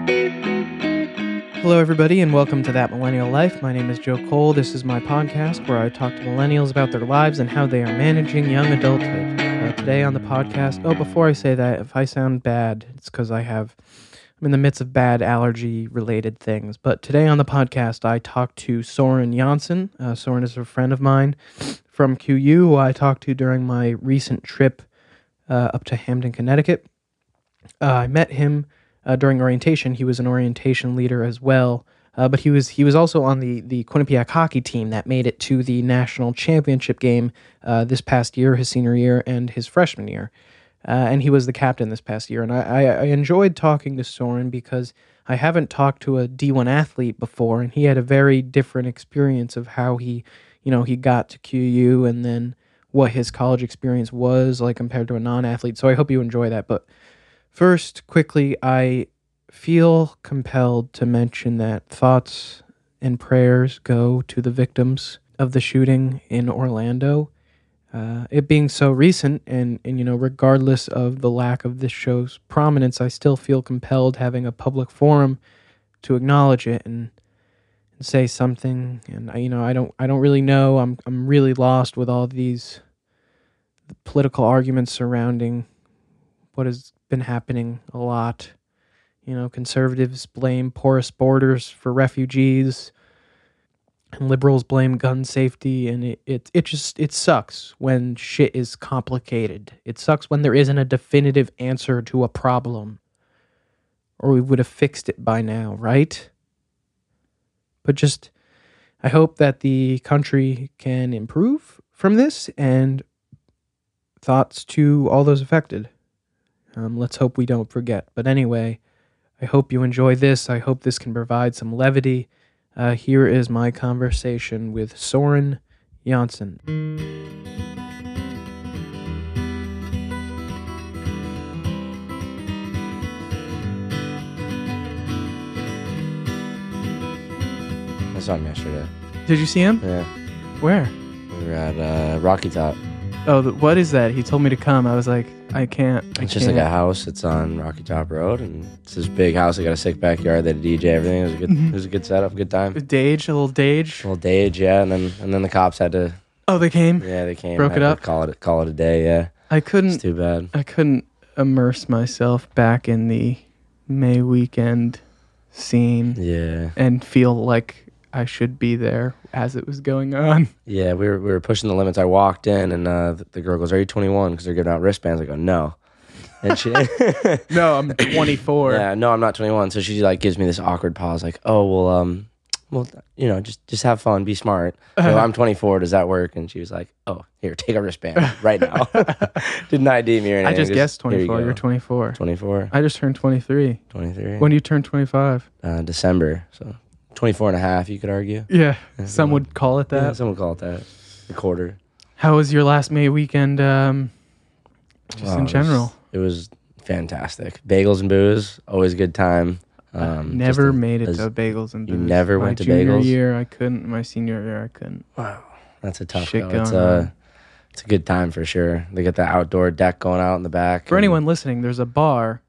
Hello, everybody, and welcome to That Millennial Life. My name is Joe Cole. This is my podcast where I talk to millennials about their lives and how they are managing young adulthood. Today on the podcast, before I say that, if I sound bad, it's because I'm in the midst of bad allergy-related things. But today on the podcast, I talked to Soren Janssen. Soren is a friend of mine from QU who I talked to during my recent trip up to Hamden, Connecticut. I met him during orientation. He was an orientation leader as well, but he was also on the Quinnipiac hockey team that made it to the national championship game this past year, his senior year, and his freshman year. And he was the captain this past year. And I enjoyed talking to Soren because I haven't talked to a D1 athlete before, and he had a very different experience of how he got to QU and then what his college experience was like compared to a non-athlete. So I hope you enjoy that. But first, quickly, I feel compelled to mention that thoughts and prayers go to the victims of the shooting in Orlando. It being so recent, and regardless of the lack of this show's prominence, I still feel compelled having a public forum to acknowledge it and say something. And I don't really know. I'm really lost with all these political arguments surrounding what has been happening a lot. Conservatives blame porous borders for refugees, and liberals blame gun safety, and it sucks when shit is complicated. It sucks when there isn't a definitive answer to a problem, or we would have fixed it by now, right? But I hope that the country can improve from this, and thoughts to all those affected. Let's hope we don't forget. But anyway, I hope you enjoy this. I hope this can provide some levity. Here is my conversation with Soren Janssen. I saw him yesterday. Did you see him? Yeah. Where? We were at Rocky Top. Oh, what is that? He told me to come. I was like, I can't. It's just like a house. It's on Rocky Top Road, and it's this big house. They got a sick backyard. They had a DJ, everything. It was a good setup, good time. A little Dage. Yeah. And then the cops had to. Oh, they came. Yeah, they came. Broke it up. Call it a day. Yeah. It's too bad. I couldn't immerse myself back in the May weekend scene. Yeah. And feel like I should be there as it was going on. Yeah, we were pushing the limits. I walked in, and the girl goes, "Are you 21?" Because they're giving out wristbands. I go, "No." And she, no, I'm 24. Yeah, no, I'm not 21. So she gives me this awkward pause, like, "Oh, well, just have fun, be smart." So I'm 24. Does that work? And she was like, "Oh, here, take a wristband right now." Didn't ID me or anything. I just guessed 24. You're 24. 24. I just turned 23. 23. When do you turn 25? December. So 24 and a half, you could argue. Yeah, some would call it that. Yeah, some would call it that. A quarter. How was your last May weekend, just in general? It was fantastic. Bagels and booze, always a good time. Never made it to bagels and booze. You never went to bagels? My junior year, I couldn't. My senior year, I couldn't. Wow, that's a tough shit go. Going It's a good time for sure. They got the outdoor deck going out in the back. For anyone listening, there's a bar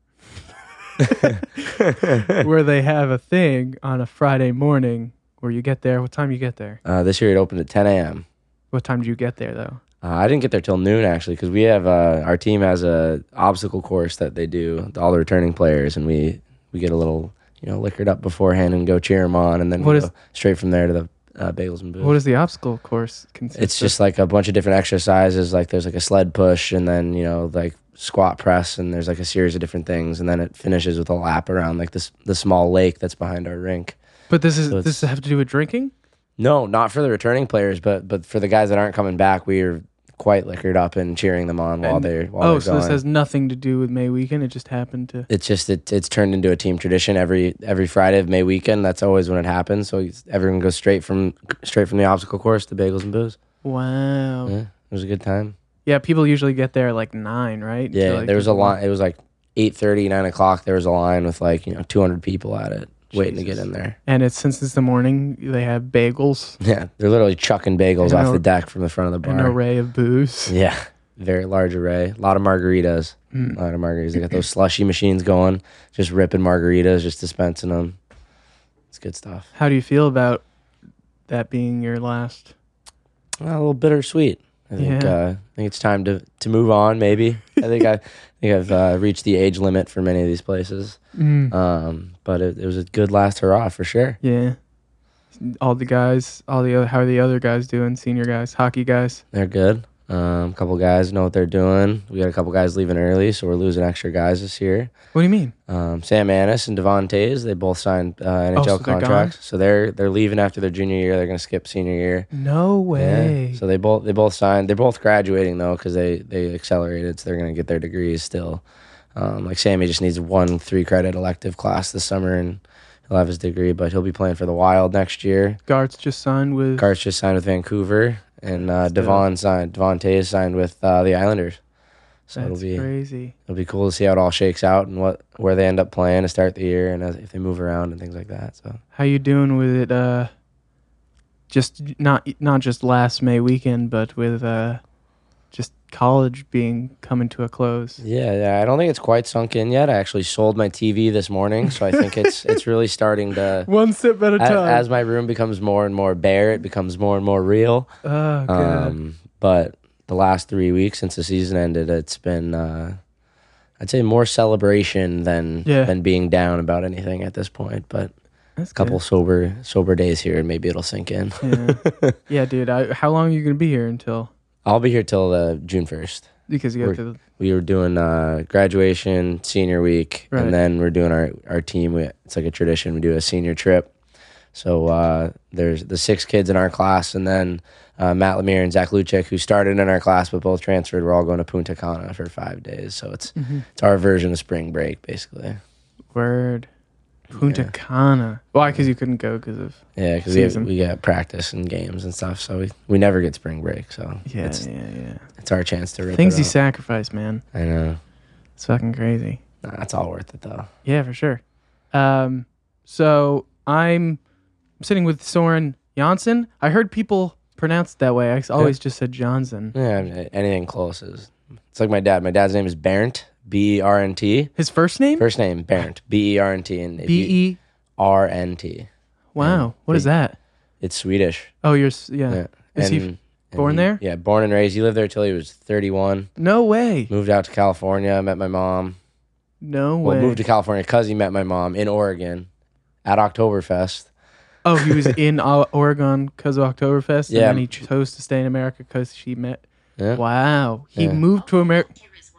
where they have a thing on a Friday morning where you get there. What time do you get there? This year it opened at 10 a.m. What time did you get there, though? I didn't get there till noon, actually, because we have our team has a obstacle course that they do, all the returning players, and we get a little liquored up beforehand and go cheer them on, and then go straight from there to the bagels and booze. What does the obstacle course consist It's just like a bunch of different exercises. Like there's like a sled push, and then like squat press, and there's like a series of different things, and then it finishes with a lap around like the small lake that's behind our rink. But this have to do with drinking? No, not for the returning players, but for the guys that aren't coming back, we're quite liquored up and cheering them on while they're going. So this has nothing to do with May weekend. It just happened to. It's just it's turned into a team tradition every Friday of May weekend. That's always when it happens. So everyone goes straight from the obstacle course to bagels and booze. Wow. Yeah, it was a good time. Yeah, people usually get there like 9, right? Yeah, there was a line. It was like 8:30, 9 o'clock. There was a line with 200 people at it. Waiting to get in there. And since it's the morning, they have bagels. Yeah, they're literally chucking bagels off the deck from the front of the bar. An array of booze. Yeah. very large array. A lot of margaritas. A lot of margaritas. They got those slushy machines going, just ripping margaritas, just dispensing them. It's good stuff. How do you feel about that being your last? A little bittersweet. I think it's time to move on. Maybe I think I've reached the age limit for many of these places. But it was a good last hurrah for sure. Yeah. All the guys, how are the other guys doing? Senior guys, hockey guys. They're good. A couple guys know what they're doing. We got a couple guys leaving early, so we're losing extra guys this year. What do you mean? Sam Annis and Devon Tays, they both signed NHL contracts. So they're leaving after their junior year. They're going to skip senior year. No way. Yeah. So they both signed. They're both graduating though because they accelerated, so they're going to get their degrees still. Like Sammy just needs 1 3-credit elective class this summer and he'll have his degree, but he'll be playing for the Wild next year. Gart's just signed with Vancouver. And Devon Tays signed with the Islanders. So That's crazy. It'll be cool to see how it all shakes out and where they end up playing to start the year and if they move around and things like that. So how you doing with it? Just not just last May weekend, but with just college coming to a close. Yeah. I don't think it's quite sunk in yet. I actually sold my TV this morning, so I think it's really starting to one step at a time. As my room becomes more and more bare, it becomes more and more real. Oh, God. But the last 3 weeks since the season ended, it's been I'd say more celebration than being down about anything at this point. But that's a couple sober days here, and maybe it'll sink in. Yeah, yeah, dude. How long are you gonna be here until? I'll be here till June 1st. Because we were doing graduation, senior week, right. And then we're doing our team. It's like a tradition. We do a senior trip. So there's the 6 kids in our class, and then Matt Lemire and Zach Luchek, who started in our class but both transferred. We're all going to Punta Cana for 5 days. So it's our version of spring break, basically. Word. Punta Cana. Why? Because you couldn't go because of because we got practice and games and stuff, so we never get spring break. So it's our chance to rip things it you up. sacrifice, man. I know. It's fucking crazy. Nah, it's all worth it though. Yeah, for sure. So I'm sitting with Soren Janssen. I heard people pronounce it that way. I always just said Johnson. Yeah, anything close is. It's like my dad. My dad's name is Bernt. Bernt. His first name? First name, Bernt. Bernt. And Bernt. Wow. What is that? It's Swedish. Oh, Is he born there? Yeah, born and raised. He lived there till he was 31. No way. Moved out to California, met my mom. No way. Well, moved to California because he met my mom in Oregon at Oktoberfest. Oh, he was in Oregon because of Oktoberfest? Yeah. And then he chose to stay in America because she met... Yeah. Wow. He moved to America...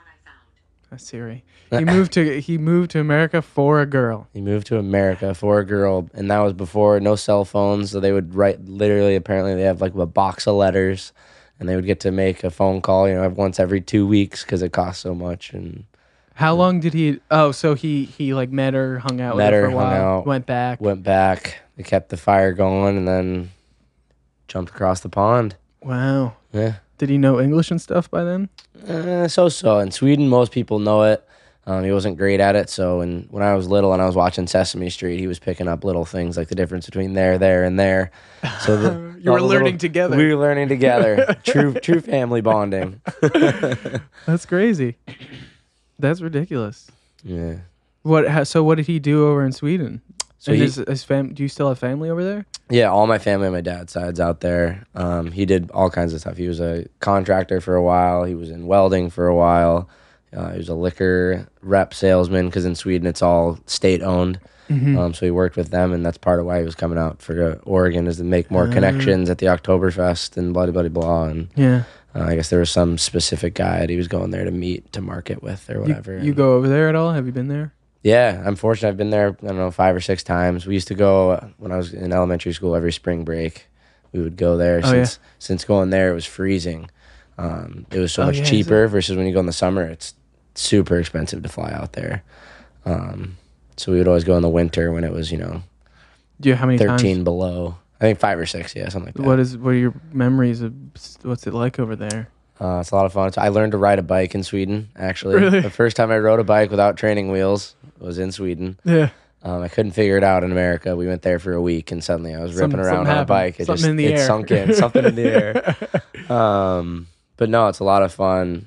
Siri. He moved to America for a girl. He moved to America for a girl, and that was before no cell phones. So they would write. Literally, apparently, they have like a box of letters, and they would get to make a phone call. Once every 2 weeks because it cost so much. And how long did he? Oh, so he like met her, hung out with her for a while, went back. They kept the fire going, and then jumped across the pond. Wow. Yeah. Did he know English and stuff by then? So. In Sweden, most people know it. He wasn't great at it. So when I was little and I was watching Sesame Street, he was picking up little things like the difference between there, and there. So you were learning together. We were learning together. True family bonding. That's crazy. That's ridiculous. Yeah. So what did he do over in Sweden? So his do you still have family over there? Yeah, all my family on my dad's side's out there. He did all kinds of stuff. He was a contractor for a while. He was in welding for a while. He was a liquor rep salesman because in Sweden it's all state-owned. So he worked with them, and that's part of why he was coming out for Oregon is to make more connections at the Oktoberfest and blah, blah, blah, blah. And I guess there was some specific guy that he was going there to meet, to market with or whatever. You go over there at all? Have you been there? Yeah, I'm fortunate. I've been there, 5 or 6 times. We used to go when I was in elementary school every spring break. We would go there. Since going there, it was freezing. It was so much cheaper versus when you go in the summer. It's super expensive to fly out there. So we would always go in the winter when it was, Do you how many 13 times? below. I think 5 or 6, something like that. What are your memories of what's it like over there? It's a lot of fun. I learned to ride a bike in Sweden, actually. Really? The first time I rode a bike without training wheels was in Sweden. Yeah. I couldn't figure it out in America. We went there for a week, and suddenly I was ripping around on a bike. It sunk in. Something in the air. but no, it's a lot of fun.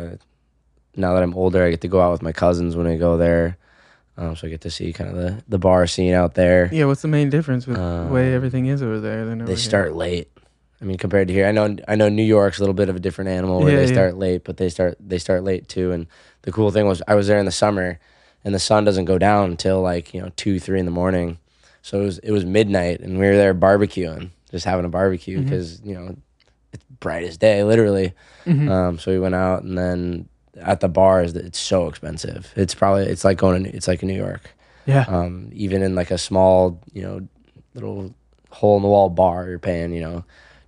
Now that I'm older, I get to go out with my cousins when I go there. So I get to see kind of the bar scene out there. Yeah, what's the main difference with the way everything is over there than over They here? start late. I mean, compared to here, I know New York's a little bit of a different animal where they start late, but they start late too. And the cool thing was I was there in the summer, and the sun doesn't go down until 2-3 in the morning. So it was midnight, and we were there barbecuing, just having a barbecue because it's bright as day, literally. So we went out, and then at the bars, it's so expensive. It's like like New York. Yeah. Even in like a small little hole in the wall bar, you're paying $10,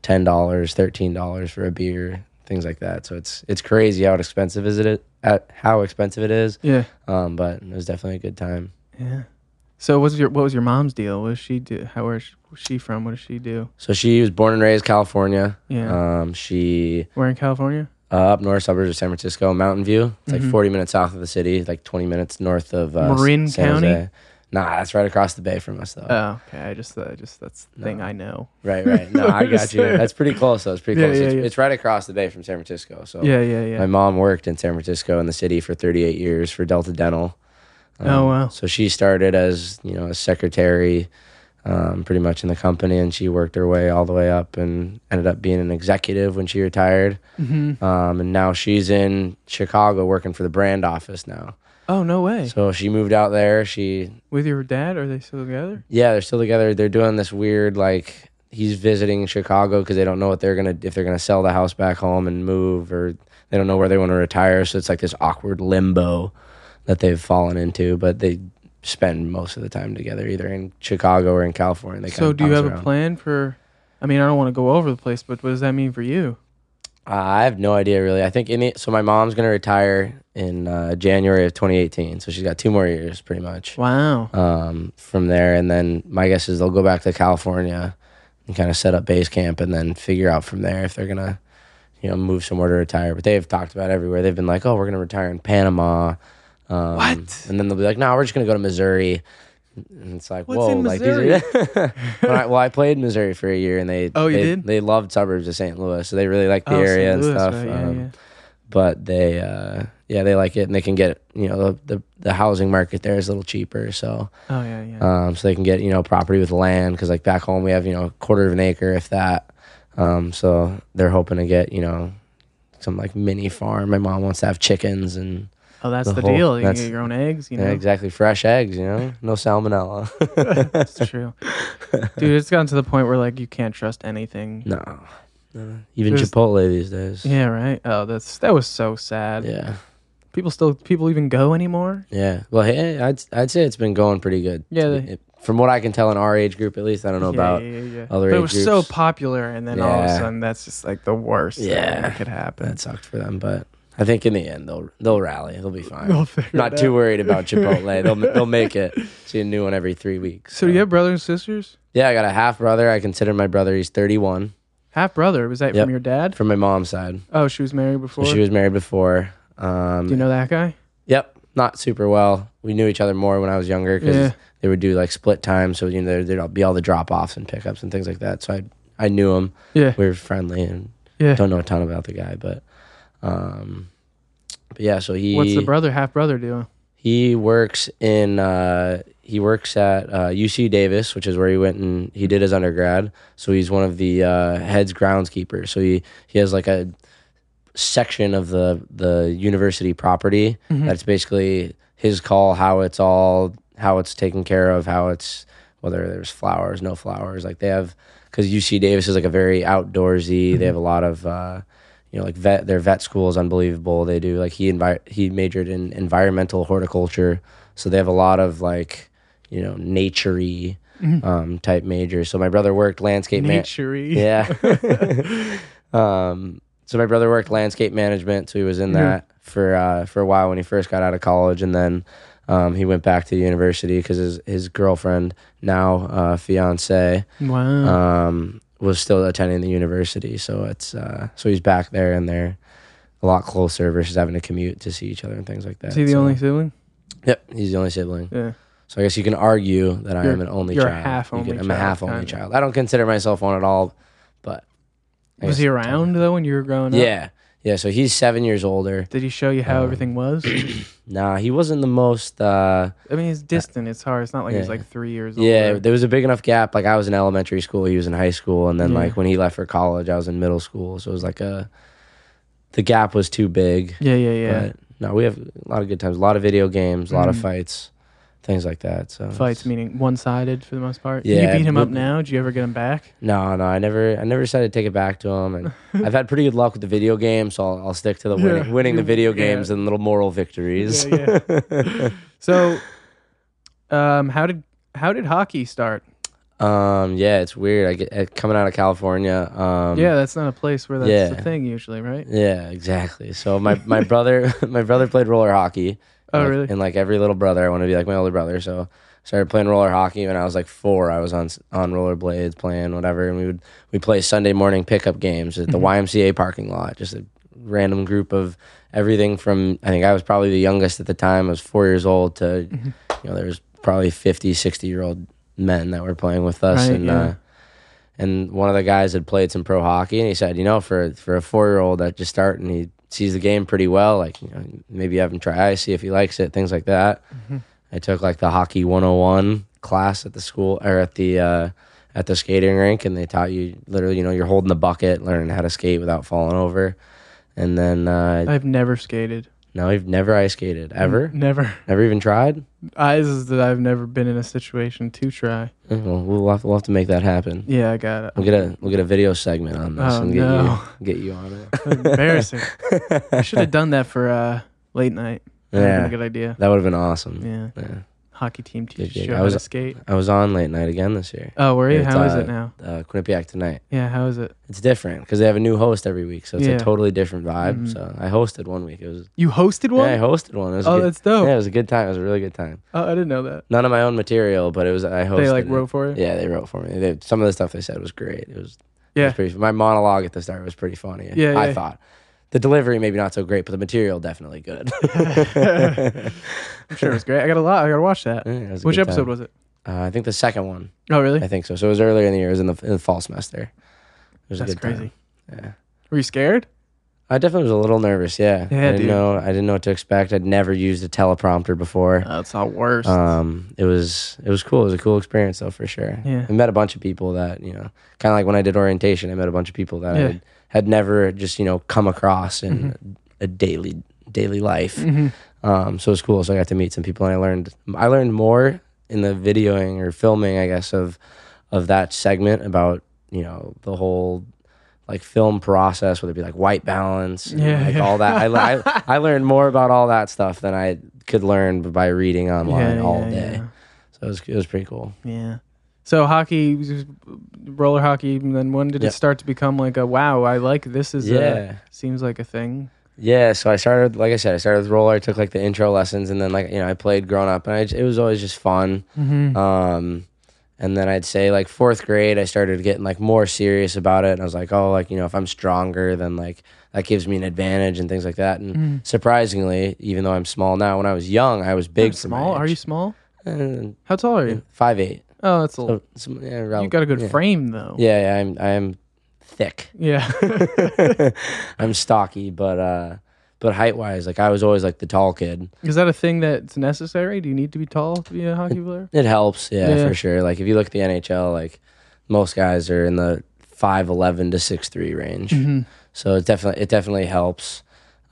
$13 for a beer, things like that. So it's crazy how expensive it is. Yeah. But it was definitely a good time. Yeah. So what was your mom's deal? What does she do? Where was she from? What does she do? So she was born and raised California. Yeah. Where in California? Up north suburbs of San Francisco, Mountain View. It's like 40 minutes south of the city, like 20 minutes north of Marin San County. Jose. Nah, that's right across the bay from us, though. Oh, okay. I just that's the thing I know. Right. No, I got you. That's pretty close, though. It's pretty close. It's right across the bay from San Francisco. So yeah. My mom worked in San Francisco in the city for 38 years for Delta Dental. Oh, wow. So she started as a secretary, pretty much in the company, and she worked her way all the way up and ended up being an executive when she retired. And now she's in Chicago working for the brand office now. Oh, no way. So she moved out there. With your dad? Are they still together? Yeah, they're still together. They're doing this weird, he's visiting Chicago because they don't know if they're gonna sell the house back home and move, or they don't know where they want to retire. So it's like this awkward limbo that they've fallen into, but they spend most of the time together, either in Chicago or in California. So do you have a plan for, I mean, I don't want to go over the place, but what does that mean for you? I have no idea, really. I think so my mom's going to retire in January of 2018, so she's got 2 more years, pretty much. Wow. From there, and then my guess is they'll go back to California and kind of set up base camp, and then figure out from there if they're going to, move somewhere to retire. But they've talked about everywhere. They've been like, oh, we're going to retire in Panama. What? And then they'll be like, no, we're just going to go to Missouri. And it's like, what's whoa, in like Missouri? I played in Missouri for a year, and you did? They loved suburbs of St. Louis, so they really like the area and stuff. Right, yeah. But they like it, and they can get the housing market there is a little cheaper, so so they can get property with land, because like back home we have a quarter of an acre, if that. So they're hoping to get some like mini farm. My mom wants to have chickens and. Oh, that's the deal. You can get your own eggs, Yeah, exactly. Fresh eggs, no salmonella. That's true. Dude, it's gotten to the point where you can't trust anything. No. Even Chipotle these days. Yeah, right. Oh, that was so sad. Yeah. People even go anymore? Yeah. Well, hey, I'd say it's been going pretty good. Yeah. From what I can tell in our age group, at least, I don't know about other age groups. But it was so popular, and then all of a sudden, that's just the worst thing that could happen. That sucked for them, but I think in the end they'll rally. They'll be fine. They'll figure Not too worried about Chipotle. They'll make it. See a new one every 3 weeks. So do you have brothers and sisters? Yeah, I got a half brother. I consider my brother. He's 31. Half brother? Was that from your dad? From my mom's side. Oh, she was married before. She was married before. Do you know that guy? Yep, not super well. We knew each other more when I was younger because they would do split time. So there'd be all the drop offs and pickups and things like that. So I knew him. Yeah, we were friendly and don't know a ton about the guy, but yeah. So what's the half brother do? He works at UC Davis, which is where he went and he did his undergrad. So he's one of the head's groundskeepers. So he has a section of the university property that's basically his call, how it's taken care of, how it's whether there's flowers, no flowers. They have, because UC Davis is a very outdoorsy. They have a lot of their vet school is unbelievable. They do he majored in environmental horticulture, so they have a lot of naturey type majors. So my brother worked landscape naturey. So my brother worked landscape management, so he was in that for a while when he first got out of college, and then he went back to the university because his girlfriend, now fiance, was still attending the university. So it's so he's back there, and they're a lot closer versus having to commute to see each other and things like that. Is he the only sibling? Yep, he's the only sibling. Yeah. So I guess you can argue that I am an only child. I'm a half only child. I don't consider myself one at all, but was he around though when you were growing up? Yeah. Yeah, so he's 7 years older. Did he show you how everything was? Nah, he wasn't the most. I mean, he's distant. It's hard. It's not like he's like 3 years old. Yeah, there was a big enough gap. Like I was in elementary school, he was in high school, and then like when he left for college, I was in middle school. So it was like the gap was too big. Yeah. But no, we have a lot of good times, a lot of video games, a lot of fights, things like that. So fights meaning one-sided for the most part. Yeah, Can you beat him up now? Did you ever get him back? No, I never decided to take it back to him, and I've had pretty good luck with the video games, so I'll stick to the winning the video games and little moral victories. Yeah. So, how did hockey start? Yeah, it's weird. I get coming out of California. Yeah, that's not a place where that's the thing usually, right? Yeah, exactly. So my brother played roller hockey. Oh, really? And like every little brother, I want to be like my older brother. So I started playing roller hockey when I was like 4. I was on rollerblades playing whatever, and we play Sunday morning pickup games at the YMCA parking lot. Just a random group of everything from, I think I was probably the youngest at the time. I was 4 years old to, there was probably 50, 60-year-old men that were playing with us. Right, and one of the guys had played some pro hockey, and he said, for a 4-year-old that just starting, he sees the game pretty well. Like, maybe have him try ice, see if he likes it, things like that. I took like the hockey 101 class at the school or at the skating rink, and they taught you literally, you're holding the bucket, learning how to skate without falling over. And then I've never skated. No, you've never ice skated ever? Never even tried? I've never been in a situation to try. Well, we'll have to make that happen. Yeah, I got it. We'll get a video segment on this and get you on it. Embarrassing. I should have done that for late night. That would have been a good idea. That would have been awesome. Yeah. Hockey team teaches you how to skate. I was on late night again this year. Oh, were you? How is it now? Quinnipiac Tonight. Yeah, how is it? It's different because they have a new host every week, so it's a totally different vibe. So I hosted one week. You hosted one? Yeah, I hosted one. That's dope. Yeah, it was a good time. It was a really good time. Oh, I didn't know that. None of my own material, but I hosted. They wrote for you? Yeah, they wrote for me. Some of the stuff they said was great. It was pretty. My monologue at the start was pretty funny. Yeah, I thought. The delivery maybe not so great, but the material definitely good. I'm sure it was great. I gotta watch that. Yeah, Which episode was it? I think the second one. Oh, really? I think so. So it was earlier in the year. It was in the fall semester. It was That's a good crazy. Time. Yeah. Were you scared? I definitely was a little nervous. Yeah. I didn't know what to expect. I'd never used a teleprompter before. Oh, it's all worse. It was cool. It was a cool experience though, for sure. Yeah. I met a bunch of people that kind of like when I did orientation. I met a bunch of people that I had never just come across in a daily life. So it was cool. So I got to meet some people, and I learned more in the videoing or filming, I guess, of that segment about the whole like film process, whether it be like white balance, all that. I learned more about all that stuff than I could learn by reading online all day. Yeah. So it was pretty cool. Yeah. So hockey, roller hockey, and then when did it start to become like a wow? I like this. Seems like a thing. Yeah, so I started with roller. I took like the intro lessons, and then I played growing up, and it was always just fun. And then I'd say like 4th grade, I started getting like more serious about it, and I was like, if I'm stronger, then like that gives me an advantage and things like that. And surprisingly, even though I'm small now, when I was young, I was big. Small? Are you small? How tall are you? 5'8". Oh, that's a little. You got a good frame though. Yeah, I am thick. Yeah. I'm stocky, but height wise, like I was always like the tall kid. Is that a thing that's necessary? Do you need to be tall to be a hockey player? It helps, yeah, for sure. Like if you look at the NHL, like most guys are in the 5'11" to 6'3" range. So it definitely helps.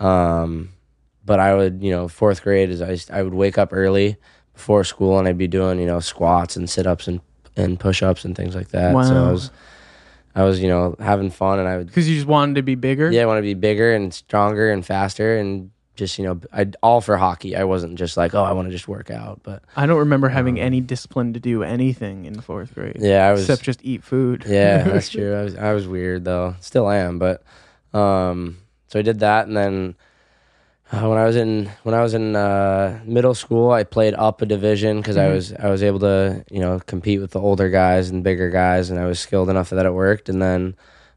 But I would, 4th grade is I would wake up early before school, and I'd be doing, squats and sit-ups and push-ups and things like that. Wow. So I was, having fun, and I would... Because you just wanted to be bigger? Yeah, I wanted to be bigger and stronger and faster, and just, I'd all for hockey. I wasn't just like, I want to just work out, but... I don't remember having any discipline to do anything in 4th grade. Yeah, I was... Except just eat food. Yeah, that's true. I was weird, though. Still am, but... So I did that, and then... When I was in middle school, I played up a division because I was able to compete with the older guys and bigger guys, and I was skilled enough that it worked. And then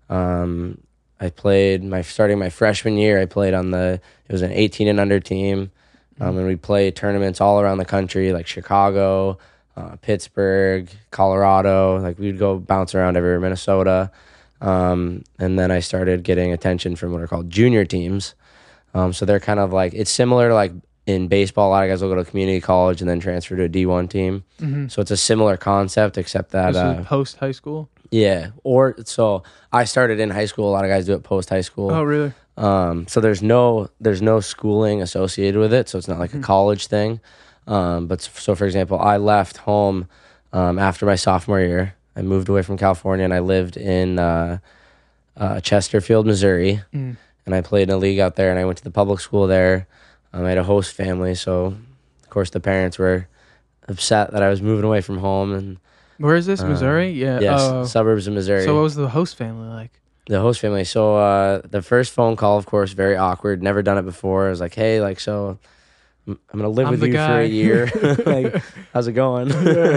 I played starting my freshman year. I played it was an 18 and under team, and we played tournaments all around the country, like Chicago, Pittsburgh, Colorado. Like we'd go bounce around everywhere, Minnesota. And then I started getting attention from what are called junior teams. So they're kind of like, it's similar to like in baseball, a lot of guys will go to community college and then transfer to a D1 team. Mm-hmm. So it's a similar concept, except that This is post high school. yeah. Or so I started in high school. A lot of guys do it post high school. Oh, really? So there's no schooling associated with it. So it's not like a college thing. But so for example, I left home after my sophomore year. I moved away from California and I lived in Chesterfield, Missouri. And I played in a league out there, and I went to the public school there. I had a host family, so of course the parents were upset that I was moving away from home. And where is this? Missouri? Yeah. Yes, suburbs of Missouri. So what was the host family like? The host family. So the first phone call, of course, very awkward. Never done it before. I was like, hey, like, so I'm gonna live with you for a year. Like, how's it going?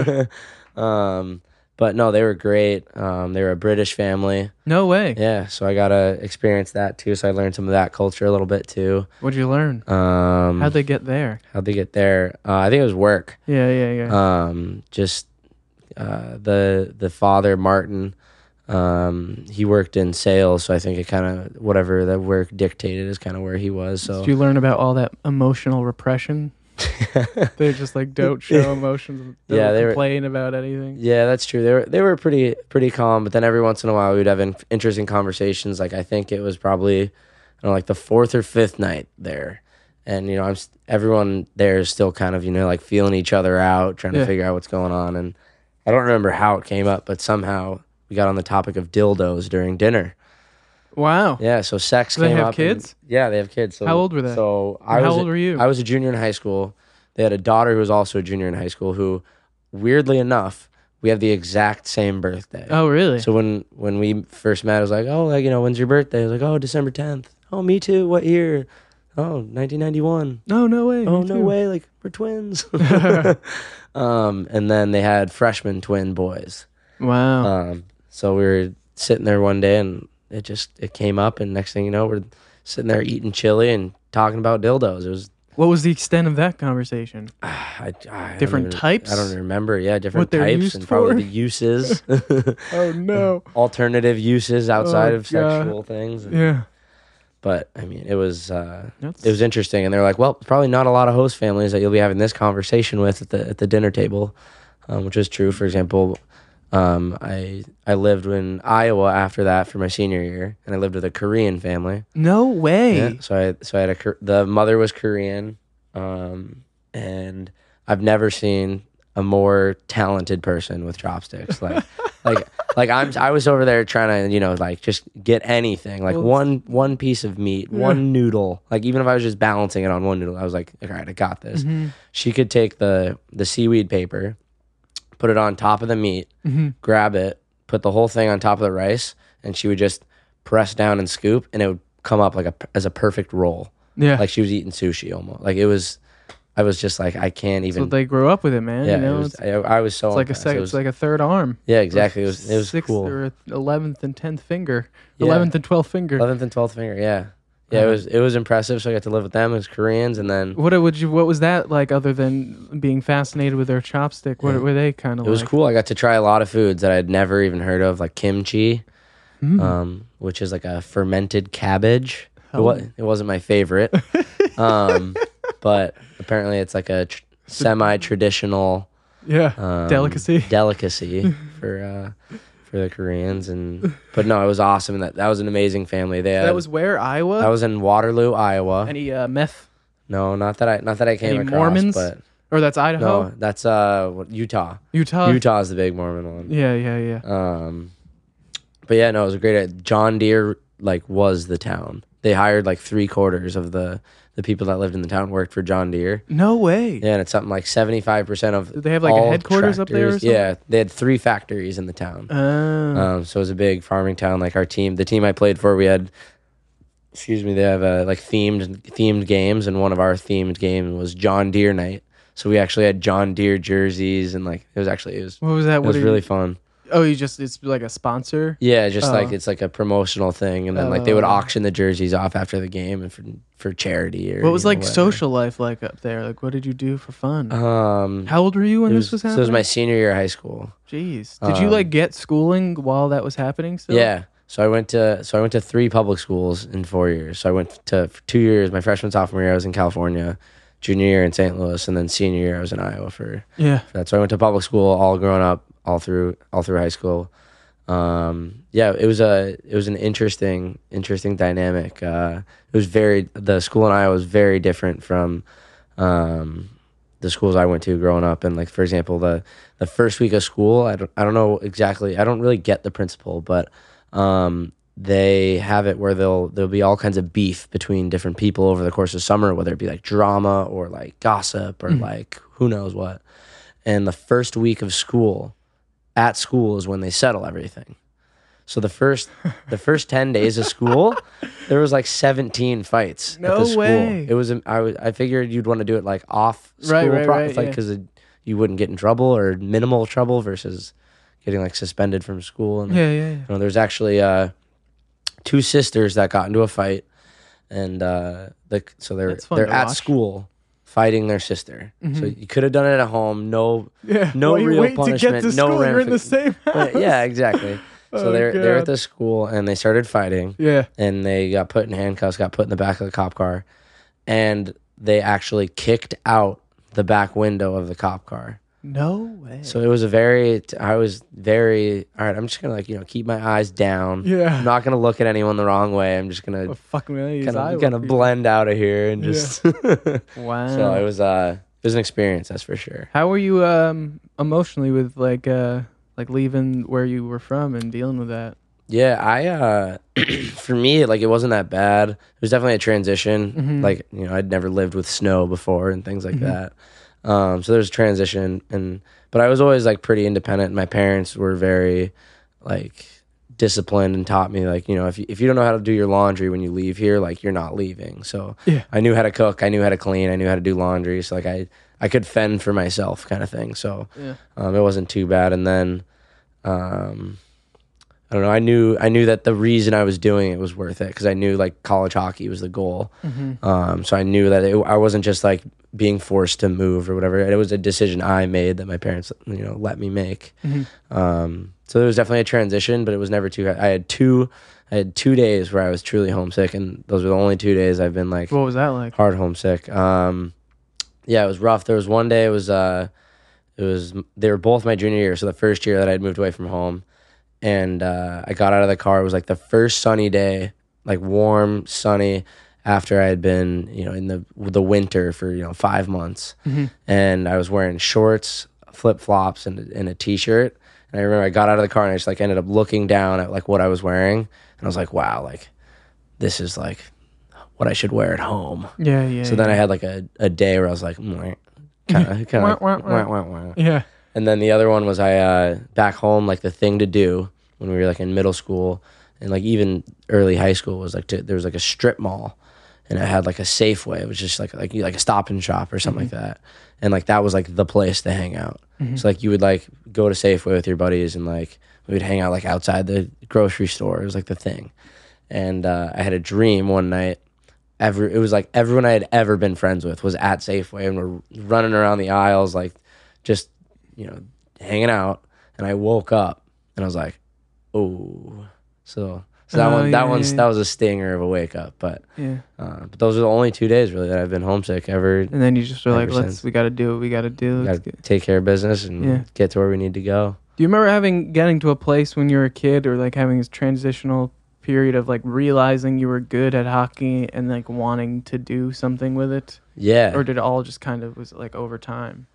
Yeah. But no, they were great. They were a British family. No way. Yeah, so I got to experience that too. So I learned some of that culture a little bit too. What'd you learn? How'd they get there? I think it was work. Yeah. Just the father, Martin, he worked in sales. So I think it kind of, whatever the work dictated is kind of where he was. So did you learn about all that emotional repression? They just like don't show emotions. They complain about anything. Yeah, that's true. They were pretty calm, but then every once in a while we'd have interesting conversations. Like I think it was probably, I don't know, like the fourth or fifth night there, and everyone there is still kind of like feeling each other out, trying to figure out what's going on. And I don't remember how it came up, but somehow we got on the topic of dildos during dinner. Wow. Yeah, so sex came up. They have kids? Yeah, they have kids. So, how old were they? So how old were you? I was a junior in high school. They had a daughter who was also a junior in high school who, weirdly enough, we have the exact same birthday. Oh, really? So when we first met, I was like, oh, like, when's your birthday? I was like, oh, December 10th. Oh, me too. What year? Oh, 1991. Oh, no way. Oh, no way. Like, we're twins. And then they had freshman twin boys. Wow. So we were sitting there one day and it came up, and next thing you know, we're sitting there eating chili and talking about dildos. What was the extent of that conversation? Different types? I don't remember. Yeah, different what types and probably the uses. Oh no! Alternative uses outside of sexual things. Yeah. But I mean, it was interesting, and they're like, well, probably not a lot of host families that you'll be having this conversation with at the dinner table, which is true. For example. I lived in Iowa after that for my senior year, and I lived with a Korean family. No way. Yeah, so I had the mother was Korean, and I've never seen a more talented person with chopsticks. I was over there trying to like just get anything, like one piece of meat, one noodle. Like even if I was just balancing it on one noodle, I was like, all right, I got this. Mm-hmm. She could take the seaweed paper, put it on top of the meat, grab it, put the whole thing on top of the rice, and she would just press down and scoop, and it would come up as a perfect roll. Yeah. Like she was eating sushi almost. Like I was just like, I can't even. So they grew up with it, man. Yeah, I was so it's impressed. like a third arm. Yeah, exactly. It was sixth cool. Or 11th and 10th finger. Yeah. 11th and 12th finger. 11th and 12th finger, yeah. Yeah, it was impressive. So I got to live with them as Koreans, and then what was that like other than being fascinated with their chopstick? What were they kind of like? It was cool. I got to try a lot of foods that I'd never even heard of, like kimchi, which is like a fermented cabbage. It wasn't my favorite, but apparently it's like a semi-traditional delicacy for the Koreans. But no, it was awesome. That was an amazing family. That was where? Iowa? I was in Waterloo, Iowa. Any meth? No, not that I came Any across. Mormons? But or that's Idaho? No, that's Utah. Utah is the big Mormon one. Yeah. But yeah, no, it was a great. John Deere was the town. They hired 3/4 of the people that lived in the town worked for John Deere. No way. Yeah, and it's something like 75% of. Did they have a headquarters up there or something? Yeah, they had 3 factories in the town. So it was a big farming town. Like the team I played for, we had. Excuse me. They have themed games, and one of our themed games was John Deere night. So we actually had John Deere jerseys, and what was that? What was really fun. Oh, it's like a sponsor? Yeah, just it's like a promotional thing, and then they would auction the jerseys off after the game and for charity. Or what was social life like up there? Like, what did you do for fun? How old were you when this was happening? So it was my senior year of high school. Jeez, did you get schooling while that was happening? Still? Yeah. So I went to 3 public schools in 4 years. So I went to for 2 years. My freshman, sophomore year, I was in California. Junior year in St. Louis, and then senior year I was in Iowa for that. So I went to public school all growing up, all through high school. It was an interesting dynamic. The school in Iowa was very different from the schools I went to growing up. And like, for example, the first week of school, I don't know exactly. I don't really get the principle, but they have it where there'll be all kinds of beef between different people over the course of summer, whether it be like drama or like gossip or like who knows what. And the first week of school, at school, is when they settle everything. So the first 10 days of school, there was like 17 fights at the school. Way. It was I figured you'd want to do it like off school, because you wouldn't get in trouble or minimal trouble versus getting like suspended from school. And You know, there's actually 2 sisters that got into a fight, and so they're at school fighting their sister. So you could have done it at home. No real punishment. No you're in the same house. Yeah, exactly. So they're at the school and they started fighting. Yeah, and they got put in handcuffs, got put in the back of the cop car, and they actually kicked out the back window of the cop car. No way. So it was I was very, all right, I'm just going to keep my eyes down. Yeah. I'm not going to look at anyone the wrong way. I'm just going to kind of blend out of here and just. Wow. So it was an experience, that's for sure. How were you emotionally with like leaving where you were from and dealing with that? Yeah, for me, like, it wasn't that bad. It was definitely a transition. Like, I'd never lived with snow before and things like that. So there's a transition, but I was always like pretty independent. My parents were very like disciplined and taught me like, if you don't know how to do your laundry when you leave here, like, you're not leaving. So I knew how to cook, I knew how to clean, I knew how to do laundry. So like I could fend for myself kind of thing. So it wasn't too bad. And then I don't know. I knew that the reason I was doing it was worth it because I knew like college hockey was the goal. So I knew that I wasn't just like being forced to move or whatever. It was a decision I made that my parents, let me make. So there was definitely a transition, but it was never too. I had 2 days where I was truly homesick, and those were the only 2 days I've been like. What was that like? Hard homesick. Yeah, it was rough. There was one day. They were both my junior year, so the first year that I'd moved away from home. And I got out of the car. It was like the first sunny day, like warm, sunny, after I had been, in the winter for 5 months. And I was wearing shorts, flip flops, and a t-shirt. And I remember I got out of the car and I just like ended up looking down at like what I was wearing, and I was like, wow, like this is like what I should wear at home. Yeah. So then I had like a day where I was like, kind of, yeah. And then the other one was I back home, like the thing to do when we were like in middle school and like even early high school was like there was like a strip mall, and it had like a Safeway. It was just like a Stop and Shop or something like that, and like that was like the place to hang out. So like you would like go to Safeway with your buddies and like we would hang out like outside the grocery store. It was like the thing. And I had a dream one night. It was like everyone I had ever been friends with was at Safeway and we're running around the aisles like just hanging out. And I woke up and I was like, oh. So that was a stinger of a wake up. But but those are the only 2 days really that I've been homesick ever. And then you just were like, we got to do what we got to do. We got to take care of business and get to where we need to go. Do you remember getting to a place when you were a kid or like having this transitional period of like realizing you were good at hockey and like wanting to do something with it? Yeah. Or did it all just kind of was like over time?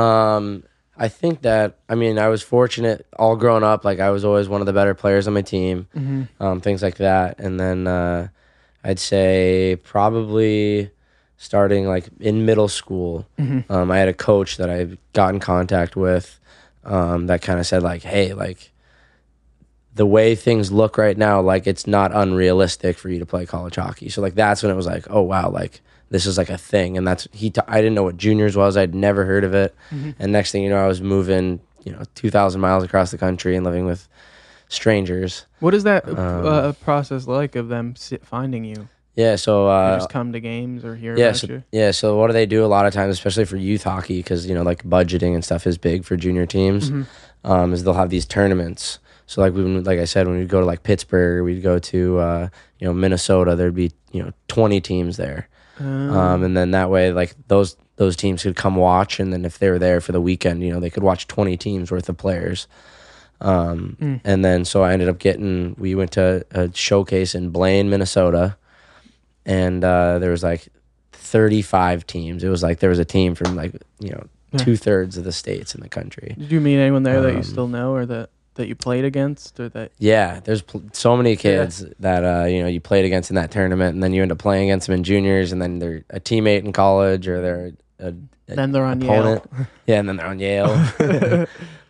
I think that, I was fortunate all growing up. Like I was always one of the better players on my team, things like that. And then I'd say probably starting like in middle school, I had a coach that I got in contact with that kind of said like, hey, like the way things look right now, like it's not unrealistic for you to play college hockey. So like that's when it was like, oh wow, like this is like a thing. And that's I didn't know what juniors was. I'd never heard of it. And next thing you know, I was moving 2,000 miles across the country and living with strangers. What is that process like of them finding you? Yeah, so they just come to games or hear about you? Yeah, so what do they do a lot of times, especially for youth hockey, because like budgeting and stuff is big for junior teams, is they'll have these tournaments. So like like I said, when we'd go to like Pittsburgh, we'd go to Minnesota, there'd be 20 teams there. And then that way, like those teams could come watch, and then if they were there for the weekend, they could watch 20 teams worth of players. And then so I ended up we went to a showcase in Blaine, Minnesota, and there was like 35 teams. It was like there was a team from like 2/3 of the states in the country. Did you meet anyone there that you still know, or that you played against, or that? Yeah, there's so many kids that you played against in that tournament, and then you end up playing against them in juniors, and then they're a teammate in college, or they're then they're on opponent. Yale. Yeah, and then they're on Yale.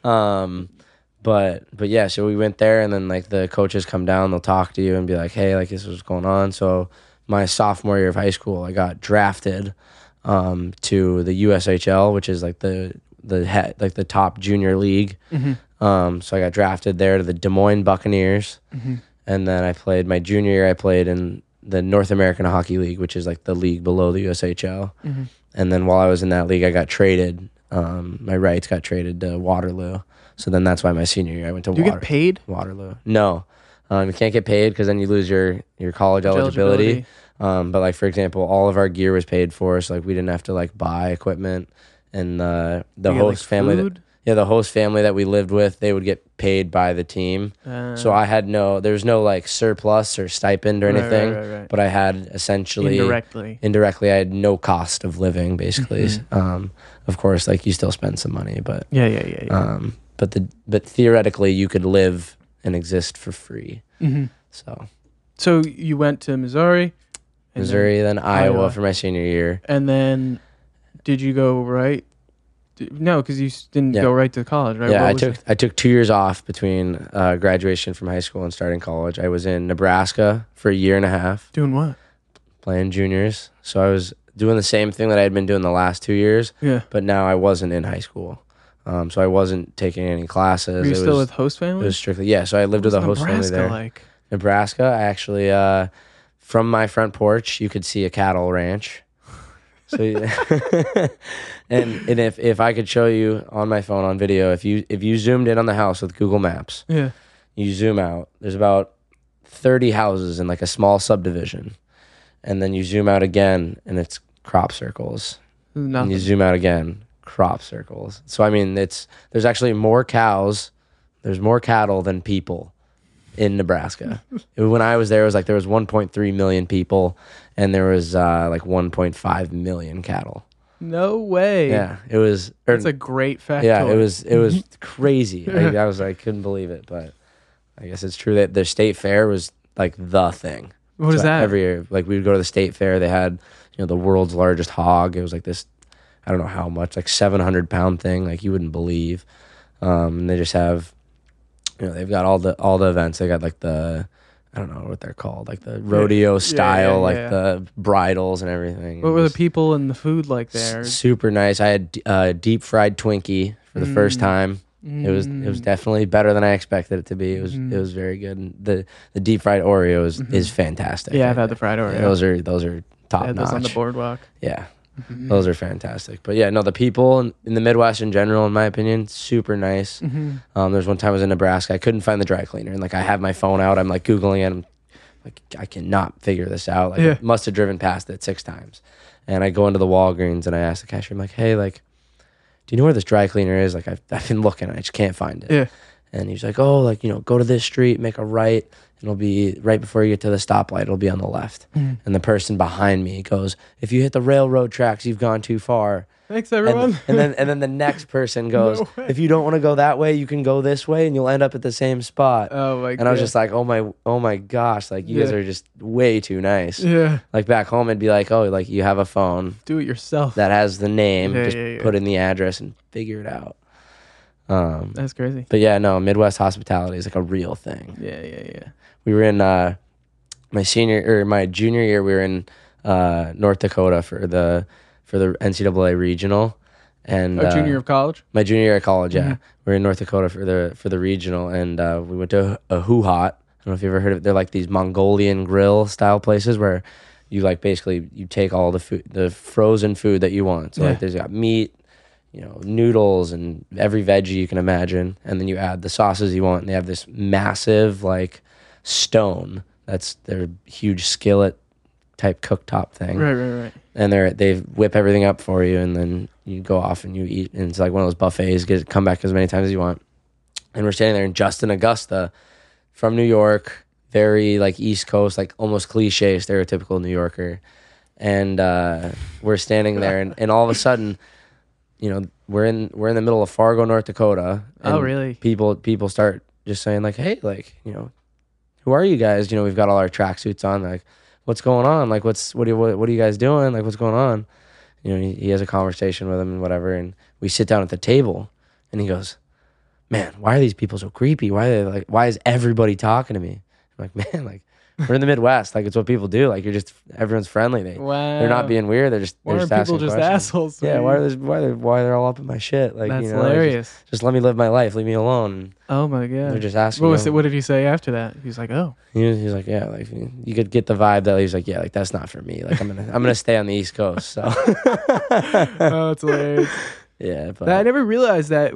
But yeah, so we went there, and then like the coaches come down, they'll talk to you and be like, hey, like this is what's going on. So my sophomore year of high school, I got drafted to the USHL, which is like the top junior league. So I got drafted there to the Des Moines Buccaneers, and then I played my junior year. I played in the North American Hockey League, which is like the league below the USHL. And then while I was in that league, I got traded. My rights got traded to Waterloo. So then that's why my senior year I went to Waterloo. Do you get paid? Waterloo. No, you can't get paid because then you lose your college eligibility. But like for example, all of our gear was paid for, so like we didn't have to like buy equipment. And the host family, the host family that we lived with, they would get paid by the team. So I had there was no like surplus or stipend or anything. Right. But I had essentially indirectly, I had no cost of living basically. Of course, like you still spend some money, but yeah. But theoretically, you could live and exist for free. So you went to Missouri, then Iowa for my senior year, and then did you go right? No, because you didn't go right to college, right? Yeah, I took 2 years off between graduation from high school and starting college. I was in Nebraska for a year and a half. Doing what? Playing juniors. So I was doing the same thing that I had been doing the last 2 years. Yeah. But now I wasn't in high school. So I wasn't taking any classes. Were you still with host family? It was strictly, so I lived with a host family there. Like? Nebraska, I actually, from my front porch, you could see a cattle ranch. So, and if I could show you on my phone on video, if you zoomed in on the house with Google Maps, you zoom out, there's about 30 houses in like a small subdivision, and then you zoom out again, and it's crop circles. Nothing. And you zoom out again, crop circles. So I mean, there's actually more cows, there's more cattle than people in Nebraska. When I was there, it was like there was 1.3 million people, and there was like 1.5 million cattle. No way. Yeah, it was. That's a great fact. Yeah, it was crazy. I was like, couldn't believe it, but I guess it's true that the state fair was like the thing. What is that? Every year, like we would go to the state fair. They had the world's largest hog. It was like this, I don't know how much, like 700-pound thing, like you wouldn't believe. And they just have, they've got all the events. They got like the, I don't know what they're called, like the rodeo style, the bridles and everything. What were the people and the food like there? Super nice. I had deep fried Twinkie for the first time. It was definitely better than I expected it to be. It was very good. And the deep fried Oreo is fantastic. Yeah, I've had the fried Oreo. Yeah, those are top notch. Those on the boardwalk. Yeah. Those are fantastic. But yeah, no, the people in the Midwest in general, in my opinion, super nice. There's one time I was in Nebraska. I couldn't find the dry cleaner, and like I have my phone out. I'm like Googling it. I'm like, I cannot figure this out. Like I must have driven past it 6 times. And I go into the Walgreens and I ask the cashier, I'm like, hey, like, do you know where this dry cleaner is? Like I've been looking, I just can't find it. Yeah. And he's like, oh, like, go to this street, make a right. It'll be right before you get to the stoplight. It'll be on the left. And the person behind me goes, if you hit the railroad tracks, you've gone too far. Thanks, everyone. And then the next person goes, if you don't want to go that way, you can go this way, and you'll end up at the same spot. Oh my god! And I was just like, oh my gosh, like you guys are just way too nice. Yeah. Like back home, it'd be like, oh, like you have a phone. Do it yourself. That has the name. Just put in the address and figure it out. That's crazy. But yeah, no, Midwest hospitality is like a real thing. Yeah. We were in my junior year. We were in North Dakota for the NCAA regional, and junior year of college. My junior year of college, yeah. We were in North Dakota for the regional, and we went to a Hoo-Hot. I don't know if you've ever heard of it. They're like these Mongolian grill style places where you like basically you take all the food, the frozen food that you want. So like there's got meat, noodles and every veggie you can imagine, and then you add the sauces you want, and they have this massive like stone that's their huge skillet type cooktop thing. Right. And they whip everything up for you, and then you go off and you eat, and it's like one of those buffets. Come back as many times as you want. And we're standing there, and Justin Augusta from New York, very like East Coast, like almost cliche, stereotypical New Yorker. And we're standing there, and all of a sudden, we're in the middle of Fargo, North Dakota. And oh, really? People start just saying like, hey, like, who are you guys? We've got all our tracksuits on. Like, what's going on? Like, what are you guys doing? Like, what's going on? He has a conversation with them and whatever. And we sit down at the table, and he goes, man, why are these people so creepy? Why is everybody talking to me? I'm like, man, like, we're in the Midwest. Like, it's what people do. Like, everyone's friendly. They're not being weird. They're just asking people just questions. assholes? Yeah, why they're all up in my shit? Like, that's hilarious. Just let me live my life. Leave me alone. Oh my god. They're just asking. What did he say after that? He's like, oh. He's like, yeah, like you could get the vibe that he's like, yeah, like that's not for me. Like I'm gonna stay on the East Coast. So. Oh, it's hilarious. Yeah, but I never realized that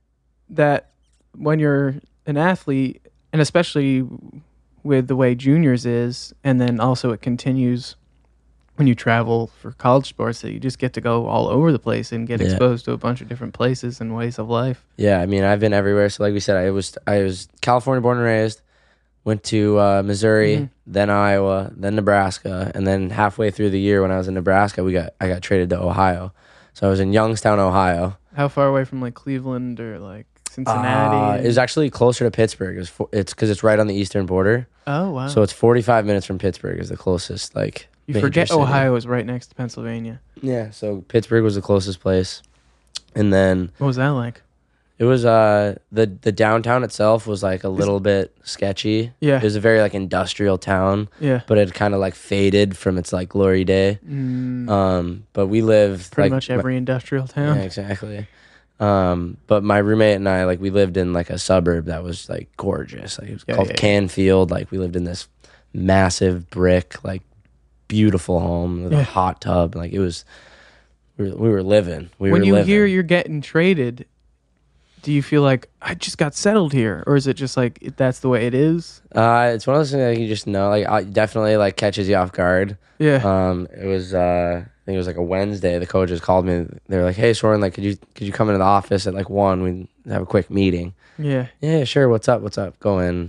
when you're an athlete, and especially with the way juniors is, and then also it continues when you travel for college sports, that you just get to go all over the place and get exposed to a bunch of different places and ways of life. Yeah, I mean, I've been everywhere. So like we said, I was California born and raised, went to Missouri, then Iowa, then Nebraska, and then halfway through the year when I was in Nebraska, I got traded to Ohio. So I was in Youngstown, Ohio. How far away from like Cleveland or like Cincinnati? It was actually closer to Pittsburgh. It's because it's right on the eastern border. Oh wow! So it's 45 minutes from Pittsburgh is the closest. Like you forget city. Ohio is right next to Pennsylvania. Yeah, so Pittsburgh was the closest place, and then what was that like? It was the downtown itself was like a little bit sketchy. Yeah, it was a very like industrial town. Yeah, but it kind of like faded from its like glory day. But we lived pretty much every industrial town. Yeah, exactly. But my roommate and I, like, we lived in like a suburb that was like gorgeous. Like it was called Canfield. Like we lived in this massive brick, like beautiful home with a hot tub. Like it was, we were living. When you hear you're getting traded, do you feel like I just got settled here, or is it just like that's the way it is? It's one of those things that you just know. Like definitely like catches you off guard. Yeah. It was I think it was like a Wednesday. The coaches called me. They were like, "Hey, Soren, like, could you come into the office at like 1? We have a quick meeting." Yeah. Yeah, sure. What's up? Go in.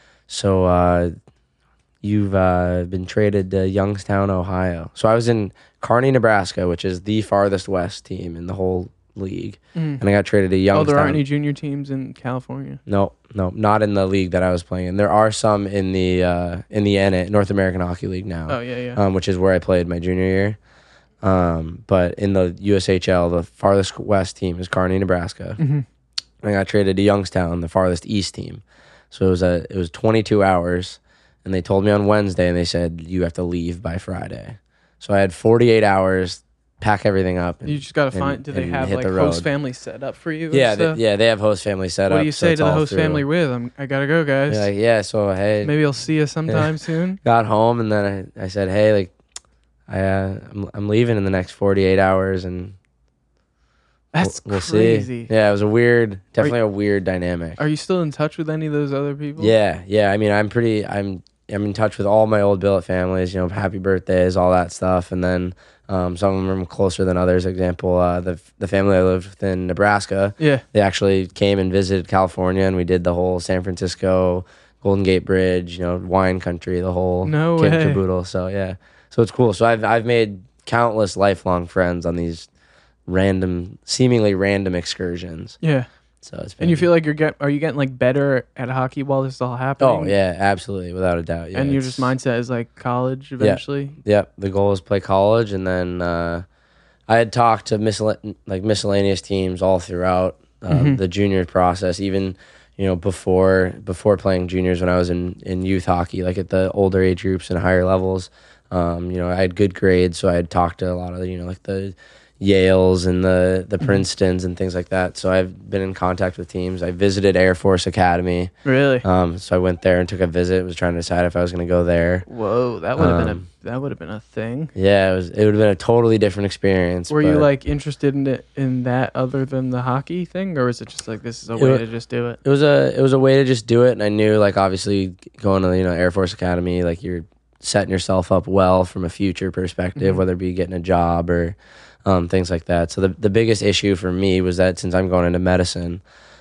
So you've been traded to Youngstown, Ohio. So I was in Kearney, Nebraska, which is the farthest west team in the whole league, and I got traded to Youngstown. Oh, there aren't any junior teams in California? No, not in the league that I was playing in. There are some in the NA, North American Hockey League now. Oh yeah. Which is where I played my junior year. But in the USHL, the farthest west team is Kearney, Nebraska. I got traded to Youngstown, the farthest east team. So it was 22 hours, and they told me on Wednesday, and they said you have to leave by Friday. So I had 48 hours. Pack everything up. You just got to find. Do they have like host family set up for you? Yeah, they have host family set up. What do you say to the host family with? I gotta go, guys. Like, yeah, so hey, maybe I'll see you sometime soon. Got home and then I said, hey, like, I'm leaving in the next 48 hours, and we'll crazy. See. Yeah, it was definitely a weird dynamic. Are you still in touch with any of those other people? Yeah. I mean, I'm in touch with all my old billet families. Happy birthdays, all that stuff, and then. Some of them are closer than others. Example, the family I lived with in Nebraska. Yeah, they actually came and visited California, and we did the whole San Francisco Golden Gate Bridge, wine country, the whole kit and caboodle. So yeah, so it's cool. So I've made countless lifelong friends on these seemingly random excursions. Yeah. So it's been, and you feel like are you getting like better at hockey while this is all happening? Oh yeah, absolutely, without a doubt. Yeah, and your just mindset is like college eventually. Yep. The goal is play college, and then I had talked to miscellaneous teams all throughout the junior process, even before playing juniors when I was in youth hockey, like at the older age groups and higher levels. I had good grades, so I had talked to a lot of like the Yales and the Princetons and things like that. So I've been in contact with teams. I visited Air Force Academy. Really? So I went there and took a visit. Was trying to decide if I was going to go there. Whoa, that would have been a thing. Yeah, it would have been a totally different experience. Were you like interested in that other than the hockey thing, or was it just like this is a way to just do it? It was a way to just do it, and I knew like obviously going to Air Force Academy, like you're setting yourself up well from a future perspective, whether it be getting a job or things like that. So the biggest issue for me was that since I'm going into medicine,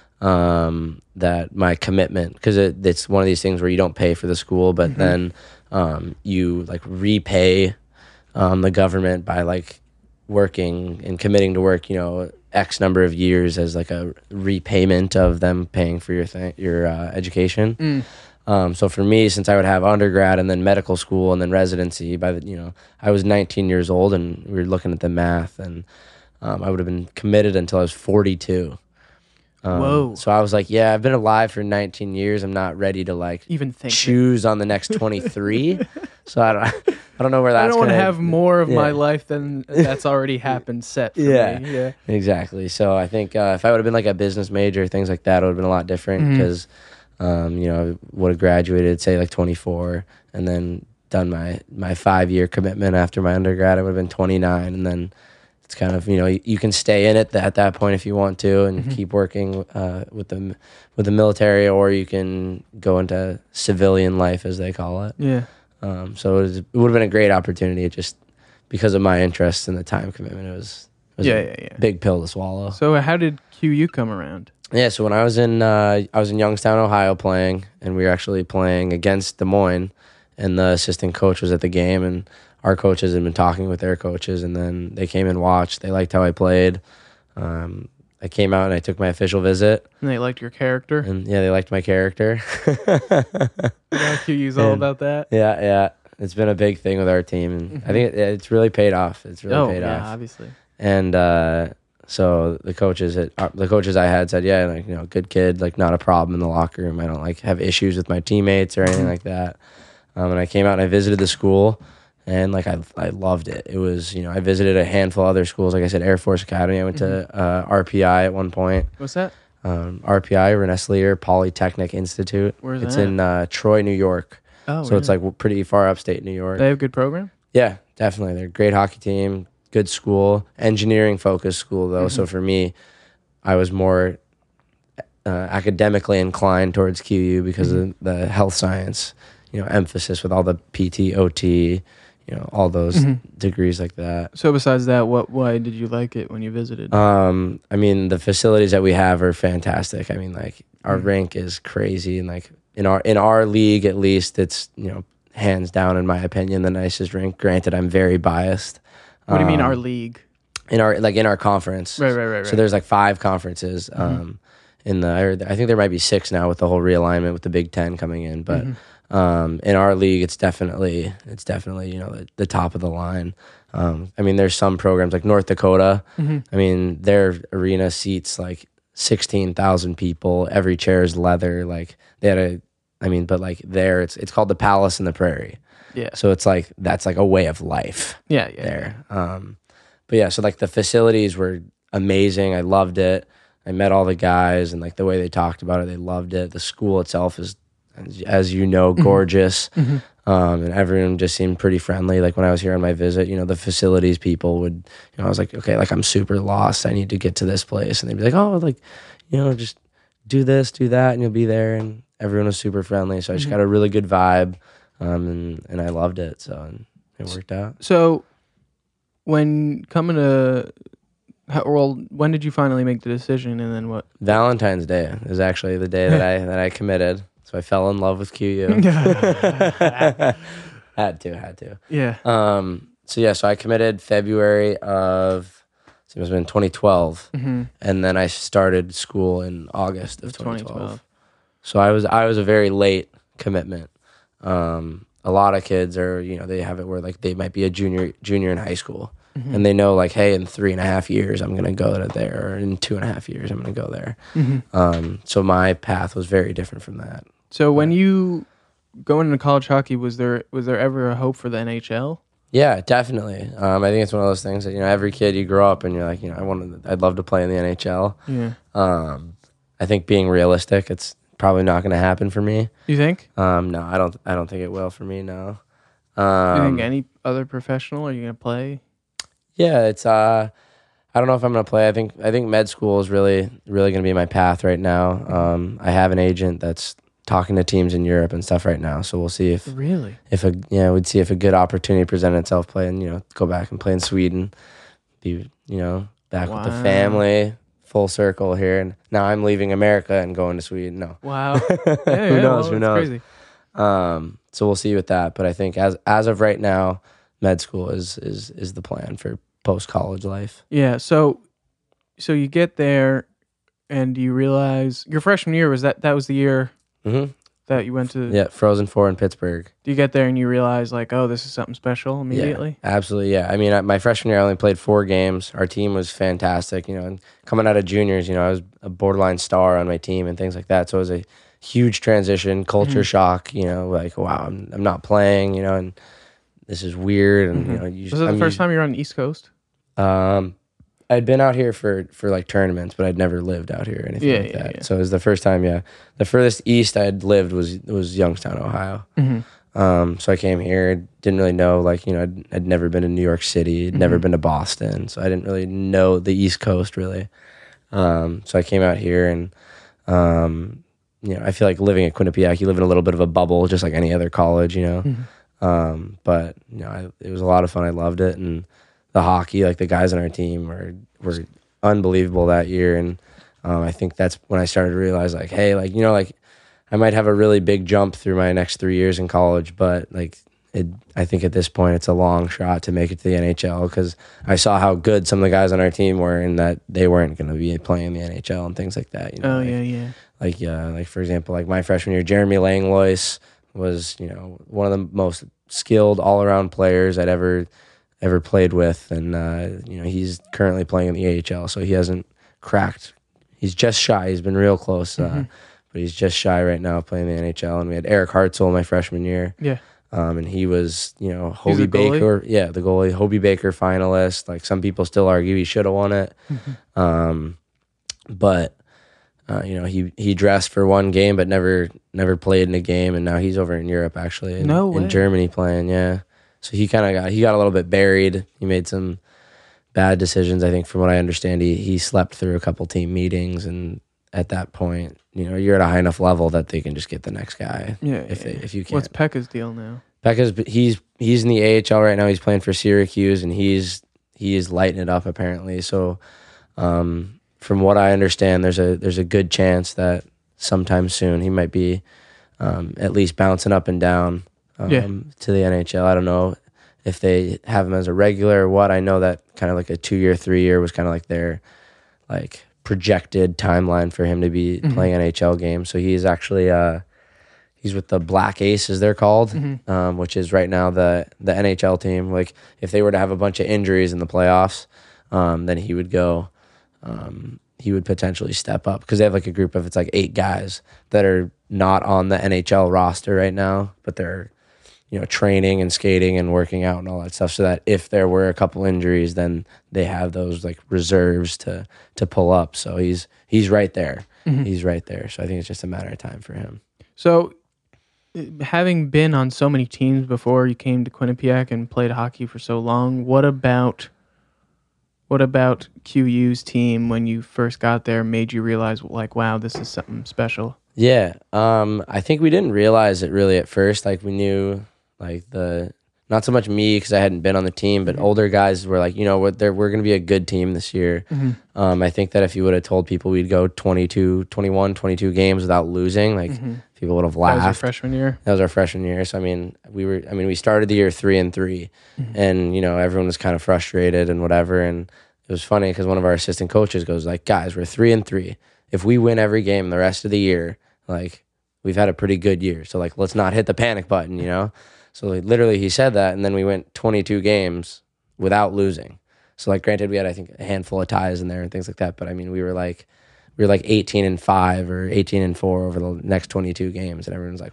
that my commitment, because it's one of these things where you don't pay for the school, but then you like repay the government by like working and committing to work, X number of years as like a repayment of them paying for your education. So for me, since I would have undergrad and then medical school and then residency, I was 19 years old, and we were looking at the math, and I would have been committed until I was 42. Whoa! So I was like, yeah, I've been alive for 19 years. I'm not ready to like even think choose on the next 23. So I don't know where that's. I don't want to have more of my life than that's already happened set for me. Yeah, exactly. So I think if I would have been like a business major, things like that, it would have been a lot different because. I would have graduated, say, like 24, and then done my 5-year commitment after my undergrad. I would have been 29, and then it's kind of, you can stay in it at that point if you want to and keep working with the military, or you can go into civilian life, as they call it. Yeah. So it would have been a great opportunity. It just, because of my interest and the time commitment, it was a big pill to swallow. So how did QU come around? Yeah, so when I was in Youngstown, Ohio playing, and we were actually playing against Des Moines, and the assistant coach was at the game, and our coaches had been talking with their coaches, and then they came and watched. They liked how I played. I came out and I took my official visit. And they liked your character? And yeah, they liked my character. QU's all about that? Yeah. It's been a big thing with our team, and I think it's really paid off. It's really paid off. Obviously. And so the coaches I had said, yeah, like, good kid, like not a problem in the locker room. I don't like have issues with my teammates or anything like that. And I came out and I visited the school, and like I loved it. It was, I visited a handful of other schools. Like I said, Air Force Academy. I went to RPI at one point. What's that? RPI, Rensselaer Polytechnic Institute. Where's it's that? in Troy, New York. Oh, so really? It's like pretty far upstate New York. They have a good program? Yeah, definitely. They're a great hockey team. Good school, engineering focused school though. So for me, I was more academically inclined towards QU because of the health science, emphasis with all the PT, OT, all those degrees like that. So besides that, why did you like it when you visited? I mean, the facilities that we have are fantastic. I mean, like our rink is crazy, and like in our league at least, it's hands down in my opinion the nicest rink. Granted, I'm very biased. What do you mean our league? In our conference. Right. So there's like 5 conferences. I think there might be 6 now with the whole realignment with the Big Ten coming in. But in our league, it's definitely the top of the line. I mean, there's some programs like North Dakota. I mean, their arena seats like 16,000 people. Every chair is leather. Like they had but like there, it's called the Palace in the Prairie. Yeah. So it's like that's like a way of life. Yeah. There. But yeah, so like the facilities were amazing. I loved it. I met all the guys, and like the way they talked about it, they loved it. The school itself is, as gorgeous. And everyone just seemed pretty friendly. Like when I was here on my visit, the facilities people would, I was like, okay, like I'm super lost. I need to get to this place. And they'd be like, oh, like, just do this, do that, and you'll be there. And everyone was super friendly. So I just got a really good vibe. And I loved it, so it worked out. So, when coming to, when did you finally make the decision, and then what? Valentine's Day is actually the day that I committed. So I fell in love with QU. Had to. Yeah. So I committed February of, it must have been 2012, and then I started school in August of 2012. So I was a very late commitment. A lot of kids are, they have it where like they might be a junior in high school, and they know like, hey, in 3.5 years I'm gonna go to there, or in 2.5 years I'm gonna go there. So my path was very different from that. So when you going into college hockey, was there ever a hope for the NHL? Yeah, definitely. I think it's one of those things that, every kid you grow up and you're like, I'd love to play in the NHL. Yeah. I think being realistic, it's probably not going to happen for me. You think? No, I don't think it will for me. No. You think any other professional are you gonna play? Yeah, it's I don't know if I'm gonna play. I think med school is really gonna be my path right now. I have an agent that's talking to teams in Europe and stuff right now, so we'll see if Really, we'd see if a good opportunity presented itself, playing, go back and play in Sweden, be back with the family, full circle here, and now I'm leaving America and going to Sweden. No, wow, who knows? Well, who knows? Crazy. So we'll see with that, but I think as of right now, med school is the plan for post college life. Yeah. So you get there, and you realize your freshman year was that was the year that you went to. Yeah, Frozen Four in Pittsburgh. Do you get there and you realize like, oh, this is something special immediately? Yeah, absolutely. Yeah. I mean, my freshman year, I only played 4 games. Our team was fantastic. And coming out of juniors, I was a borderline star on my team and things like that. So it was a huge transition, culture shock. Like, wow, I'm not playing. And this is weird. And was it the first time you were on the East Coast? I'd been out here for like tournaments, but I'd never lived out here or anything like that. Yeah. So it was the first time. Yeah, the furthest east I'd lived was Youngstown, Ohio. So I came here, didn't really know, I'd never been to New York City, I'd never been to Boston, so I didn't really know the East Coast really. So I came out here, and I feel like living at Quinnipiac, you live in a little bit of a bubble, just like any other college, But it was a lot of fun. I loved it, and the hockey, like the guys on our team were unbelievable that year, and I think that's when I started to realize, like, hey, I might have a really big jump through my next 3 years in college, but I think at this point it's a long shot to make it to the NHL, because I saw how good some of the guys on our team were, and that they weren't going to be playing in the NHL and things like that. Like for example, like my freshman year, Jeremy Langlois was one of the most skilled all around players I'd ever played with, and he's currently playing in the AHL, so he hasn't cracked. He's just shy. He's been real close. But he's just shy right now playing in the NHL. And we had Eric Hartzell my freshman year. Yeah. And he was, Hobie Baker. Yeah, the goalie, Hobie Baker finalist. Like, some people still argue he should have won it. But he dressed for one game, but never played in a game. And now he's over in Europe, actually. In Germany playing, yeah. So he got a little bit buried. He made some bad decisions. I think, from what I understand, he slept through a couple team meetings, and at that point, you're at a high enough level that they can just get the next guy. Yeah, if you can. What's Pekka's deal now? He's in the AHL right now. He's playing for Syracuse, and he is lighting it up apparently. So, from what I understand, there's a good chance that sometime soon he might be at least bouncing up and down to the NHL. I don't know if they have him as a regular or what. I know that kind of like a 2-year, 3-year was kind of like their projected timeline for him to be playing NHL games. So he's actually he's with the Black Aces, they're called, which is right now the NHL team. Like, if they were to have a bunch of injuries in the playoffs, then he would go. He would potentially step up, because they have a group of 8 guys that are not on the NHL roster right now, but they're training and skating and working out and all that stuff, so that if there were a couple injuries, then they have those reserves to pull up. So he's right there. He's right there. So I think it's just a matter of time for him. So, having been on so many teams before you came to Quinnipiac and played hockey for so long, what about QU's team when you first got there made you realize, wow, this is something special? Yeah. I think we didn't realize it really at first. We knew not so much me, because I hadn't been on the team, but older guys were like, we're going to be a good team this year. I think that if you would have told people we'd go 22 games without losing, people would have laughed. That was your freshman year? That was our freshman year. So, we started the year 3-3, and, everyone was kind of frustrated and whatever. And it was funny, because one of our assistant coaches goes, guys, we're 3-3. If we win every game the rest of the year, we've had a pretty good year. So, let's not hit the panic button, So literally he said that, and then we went 22 games without losing. So granted, we had, I think, a handful of ties in there and things like that, but we were 18-5 or 18-4 over the next 22 games, and everyone's like,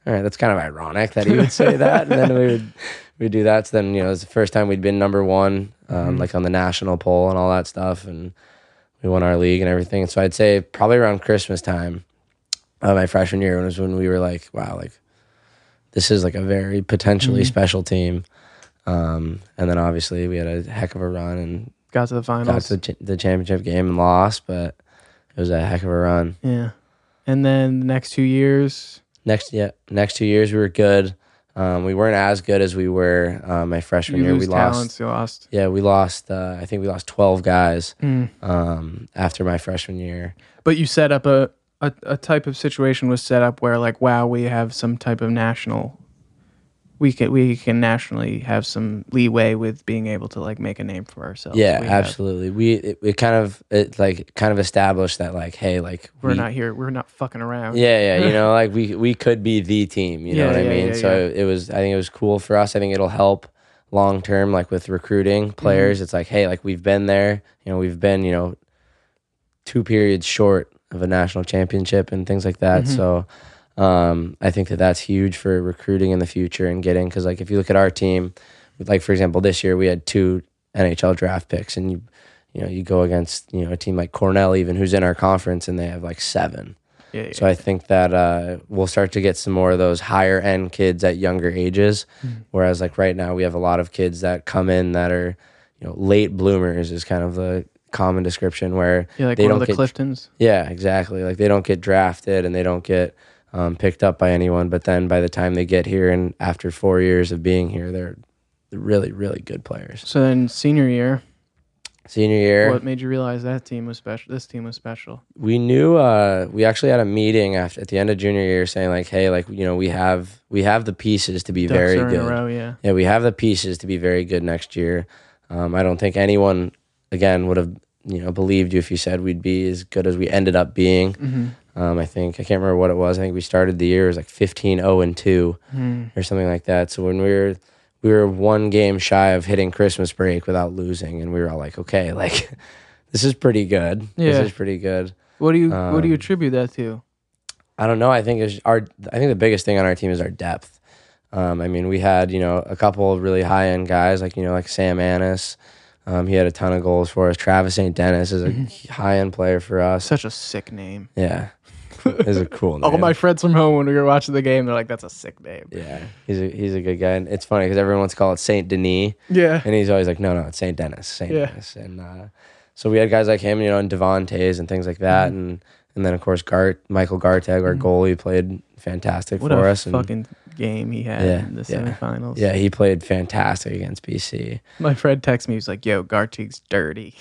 all right, that's kind of ironic that he would say that. And then we'd do that. So then, you know, it was the first time we'd been number one, like on the national poll and all that stuff. And we won our league and everything. And so I'd say probably around Christmas time, my freshman year, was when we were like, wow, like this is like a very potentially special team. And then obviously we had a heck of a run and got to the finals, got to the championship game and lost, but it was a heck of a run. Yeah. And then the next 2 years? Next 2 years we were good. We weren't as good as we were my freshman year. We lost. Yeah, we lost. I think we lost 12 guys after my freshman year. But you set up a type of situation was set up where like, wow, we have some type of national. We can nationally have some leeway with being able to like make a name for ourselves. Yeah, absolutely. It kind of established that like, hey, like we're not fucking around. Yeah, you know, like we could be the team. You know what I mean? So I think it was cool for us. I think it'll help long term, like with recruiting players. It's like, hey, like we've been there. You know, we've been 2 periods short of a national championship and things like that. So. I think that's huge for recruiting in the future and getting, because like if you look at our team, like for example this year we had 2 NHL draft picks, and you go against a team like Cornell even, who's in our conference, and they have like 7. So I think that we'll start to get some more of those higher end kids at younger ages, whereas like right now we have a lot of kids that come in that are late bloomers is kind of the common description, where like they don't get Cliftons. Yeah, exactly. Like they don't get drafted and they don't get picked up by anyone, but then by the time they get here and after 4 years of being here, they're really, really good players. So then senior year, what made you realize that team was special? This team was special. We knew. We actually had a meeting at the end of junior year saying like, hey, like we have the pieces to be very good. In a row, yeah, we have the pieces to be very good next year. I don't think anyone again would have believed you if you said we'd be as good as we ended up being. I can't remember what it was. I think we started the year, it was like 15-0-2 or something like that. So when we were 1 game shy of hitting Christmas break without losing, and we were all like, okay, like this is pretty good. Yeah. This is pretty good. What do you attribute that to? I don't know. I think the biggest thing on our team is our depth. I mean, we had a couple of really high end guys like Sam Annis. He had a ton of goals for us. Travis St. Dennis is a high end player for us. Such a sick name. Yeah. It's a cool name. All my friends from home, when we were watching the game, they're like, that's a sick name. Yeah, he's a good guy. And it's funny because everyone wants to call it St. Denis. Yeah. And he's always like, no, it's St. Dennis. Dennis. And so we had guys like him, and Devontae's and things like that. And then, of course, Michael Garteg, our goalie, played fantastic for us. What a fucking game he had in the semifinals. Yeah, he played fantastic against BC. My friend texted me, he was like, yo, Garteg's dirty.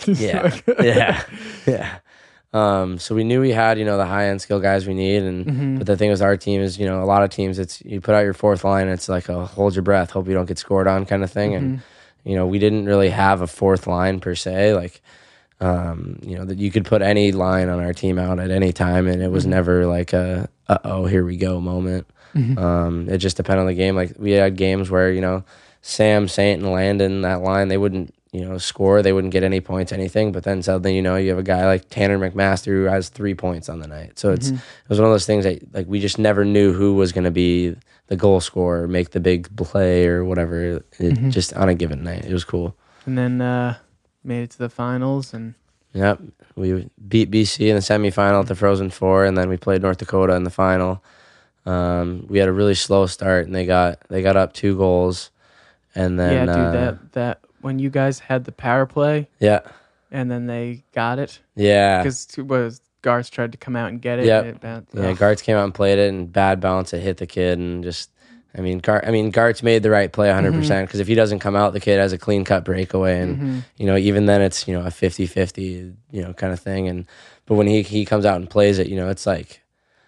Yeah. So we knew we had, the high-end skill guys we need, but the thing with our team is, a lot of teams, it's you put out your 4th line, it's like a hold your breath, hope you don't get scored on kind of thing, and we didn't really have a 4th line per se, like that you could put any line on our team out at any time, and it was never like a here we go moment. It just depended on the game. Like we had games where Sam, Saint, and Landon, that line, they wouldn't score, they wouldn't get any points, anything, but then suddenly you have a guy like Tanner McMaster who has 3 points on the night. So it was one of those things that like we just never knew who was going to be the goal scorer, make the big play or whatever, just on a given night. It was cool. And then made it to the finals, and yep, we beat BC in the semifinal at the Frozen Four, and then we played North Dakota in the final. We had a really slow start, and they got up 2 goals, and then that when you guys had the power play, and then they got it, because Garth tried to come out and get it. Garth came out and played it, and bad bounce, it hit the kid, and just. Gart's made the right play 100%, because if he doesn't come out, the kid has a clean-cut breakaway, and, even then it's, a 50-50, kind of thing. But when he comes out and plays it, it's like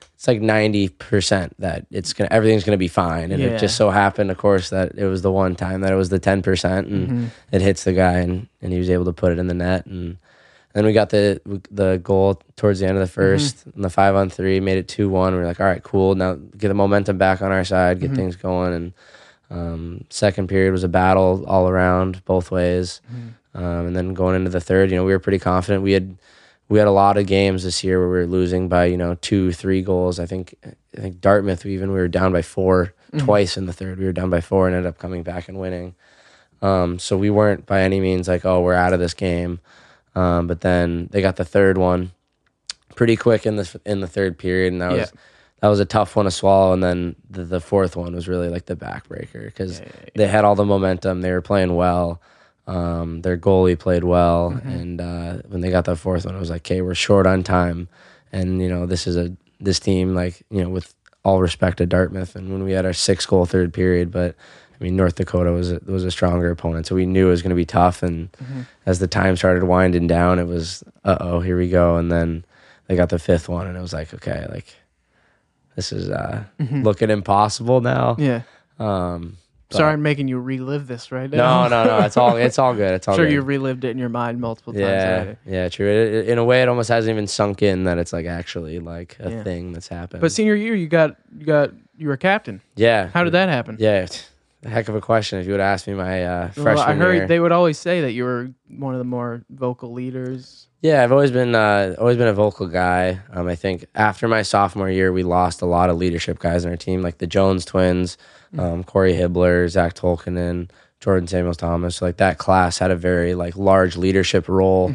90% that everything's going to be fine. And it just so happened, of course, that it was the one time that it was the 10%, and it hits the guy, and he was able to put it in the net. And then we got the goal towards the end of the first, and the 5-on-3 made it 2-1. We were like, all right, cool. Now get the momentum back on our side, get things going. And second period was a battle all around, both ways. And then going into the third, we were pretty confident. We we had a lot of games this year where we were losing by 2-3 goals. I think Dartmouth we were down by 4 twice in the third. We were down by 4 and ended up coming back and winning. So we weren't by any means like, oh, we're out of this game. But then they got the third one pretty quick in the third period, and that was a tough one to swallow. And then the fourth one was really like the backbreaker because they had all the momentum. They were playing well. Their goalie played well, and when they got that fourth one, it was like, okay, we're short on time, and this team, like, with all respect to Dartmouth, and when we had our 6-goal third period, but I mean North Dakota was a stronger opponent, so we knew it was going to be tough. And as the time started winding down, it was here we go, and then they got the fifth one, and it was like, okay, like this is looking impossible now. Yeah. Sorry, I'm making you relive this right now. No. It's all good. It's all sure good. You relived it in your mind multiple times already. Yeah, true. In a way, it almost hasn't even sunk in that it's like actually like a thing that's happened. But senior year, you were captain. Yeah. How did that happen? Yeah, it's a heck of a question. If you would ask me my freshman year. I heard they would always say that you were one of the more vocal leaders. Yeah, I've always been a vocal guy. I think after my sophomore year, we lost a lot of leadership guys on our team, like the Jones twins. Corey Hibbler, Zach Tolkinen, Jordan Samuels Thomas. So like that class had a very like large leadership role,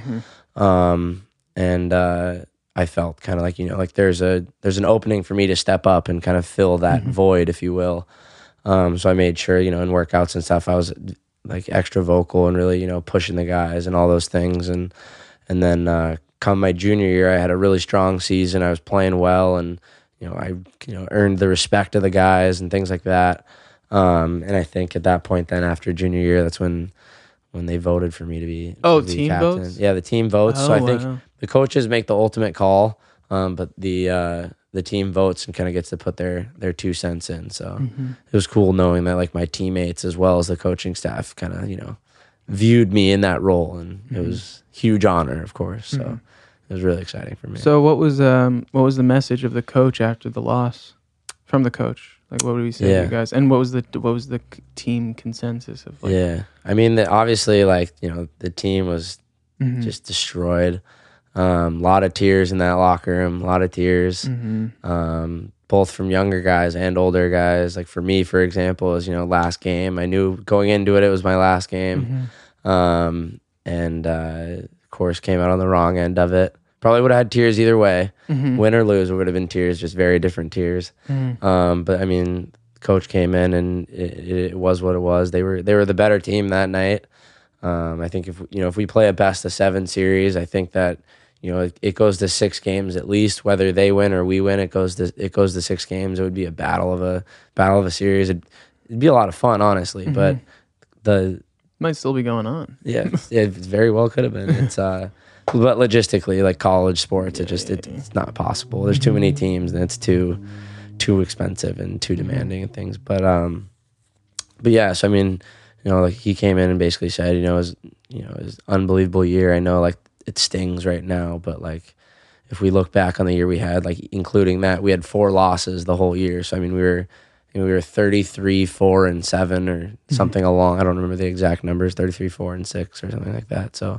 and I felt kind of like like there's an opening for me to step up and kind of fill that void, if you will. So I made sure in workouts and stuff I was like extra vocal and really pushing the guys and all those things. And then come my junior year, I had a really strong season. I was playing well, and I earned the respect of the guys and things like that. And I think at that point, then after junior year, that's when they voted for me to be team captain. Votes? Yeah, the team votes. So I think the coaches make the ultimate call, but the team votes and kind of gets to put their 2 cents in. So it was cool knowing that like my teammates as well as the coaching staff kind of viewed me in that role, and it was huge honor, of course. So. It was really exciting for me. So what was the message of the coach after the loss? From the coach, like what would he say to you guys? And what was the team consensus of? Like, I mean, obviously, like the team was just destroyed. A lot of tears in that locker room. A lot of tears, both from younger guys and older guys. Like for me, for example, it was last game. I knew going into it was my last game, and of course came out on the wrong end of it. Probably would have had tears either way. Win or lose, it would have been tears, just very different tears. But I mean, coach came in and it was what it was. They were the better team that night. I think if we play a best of 7 series, I think that it goes to 6 games at least. Whether they win or we win, it goes to 6 games. It would be a battle of a series. It'd be a lot of fun, honestly. But might still be going on. Yeah, it very well could have been. It's but logistically, like college sports, it's not possible. There's too many teams, and it's too expensive and too demanding and things. But yeah. So I mean, like he came in and basically said, it was unbelievable year. I know like it stings right now, but like if we look back on the year we had, like including that, we had 4 losses the whole year. So I mean, we were 33, 4, and 7 or something along. I don't remember the exact numbers. 33, 4, and 6 or something like that. So.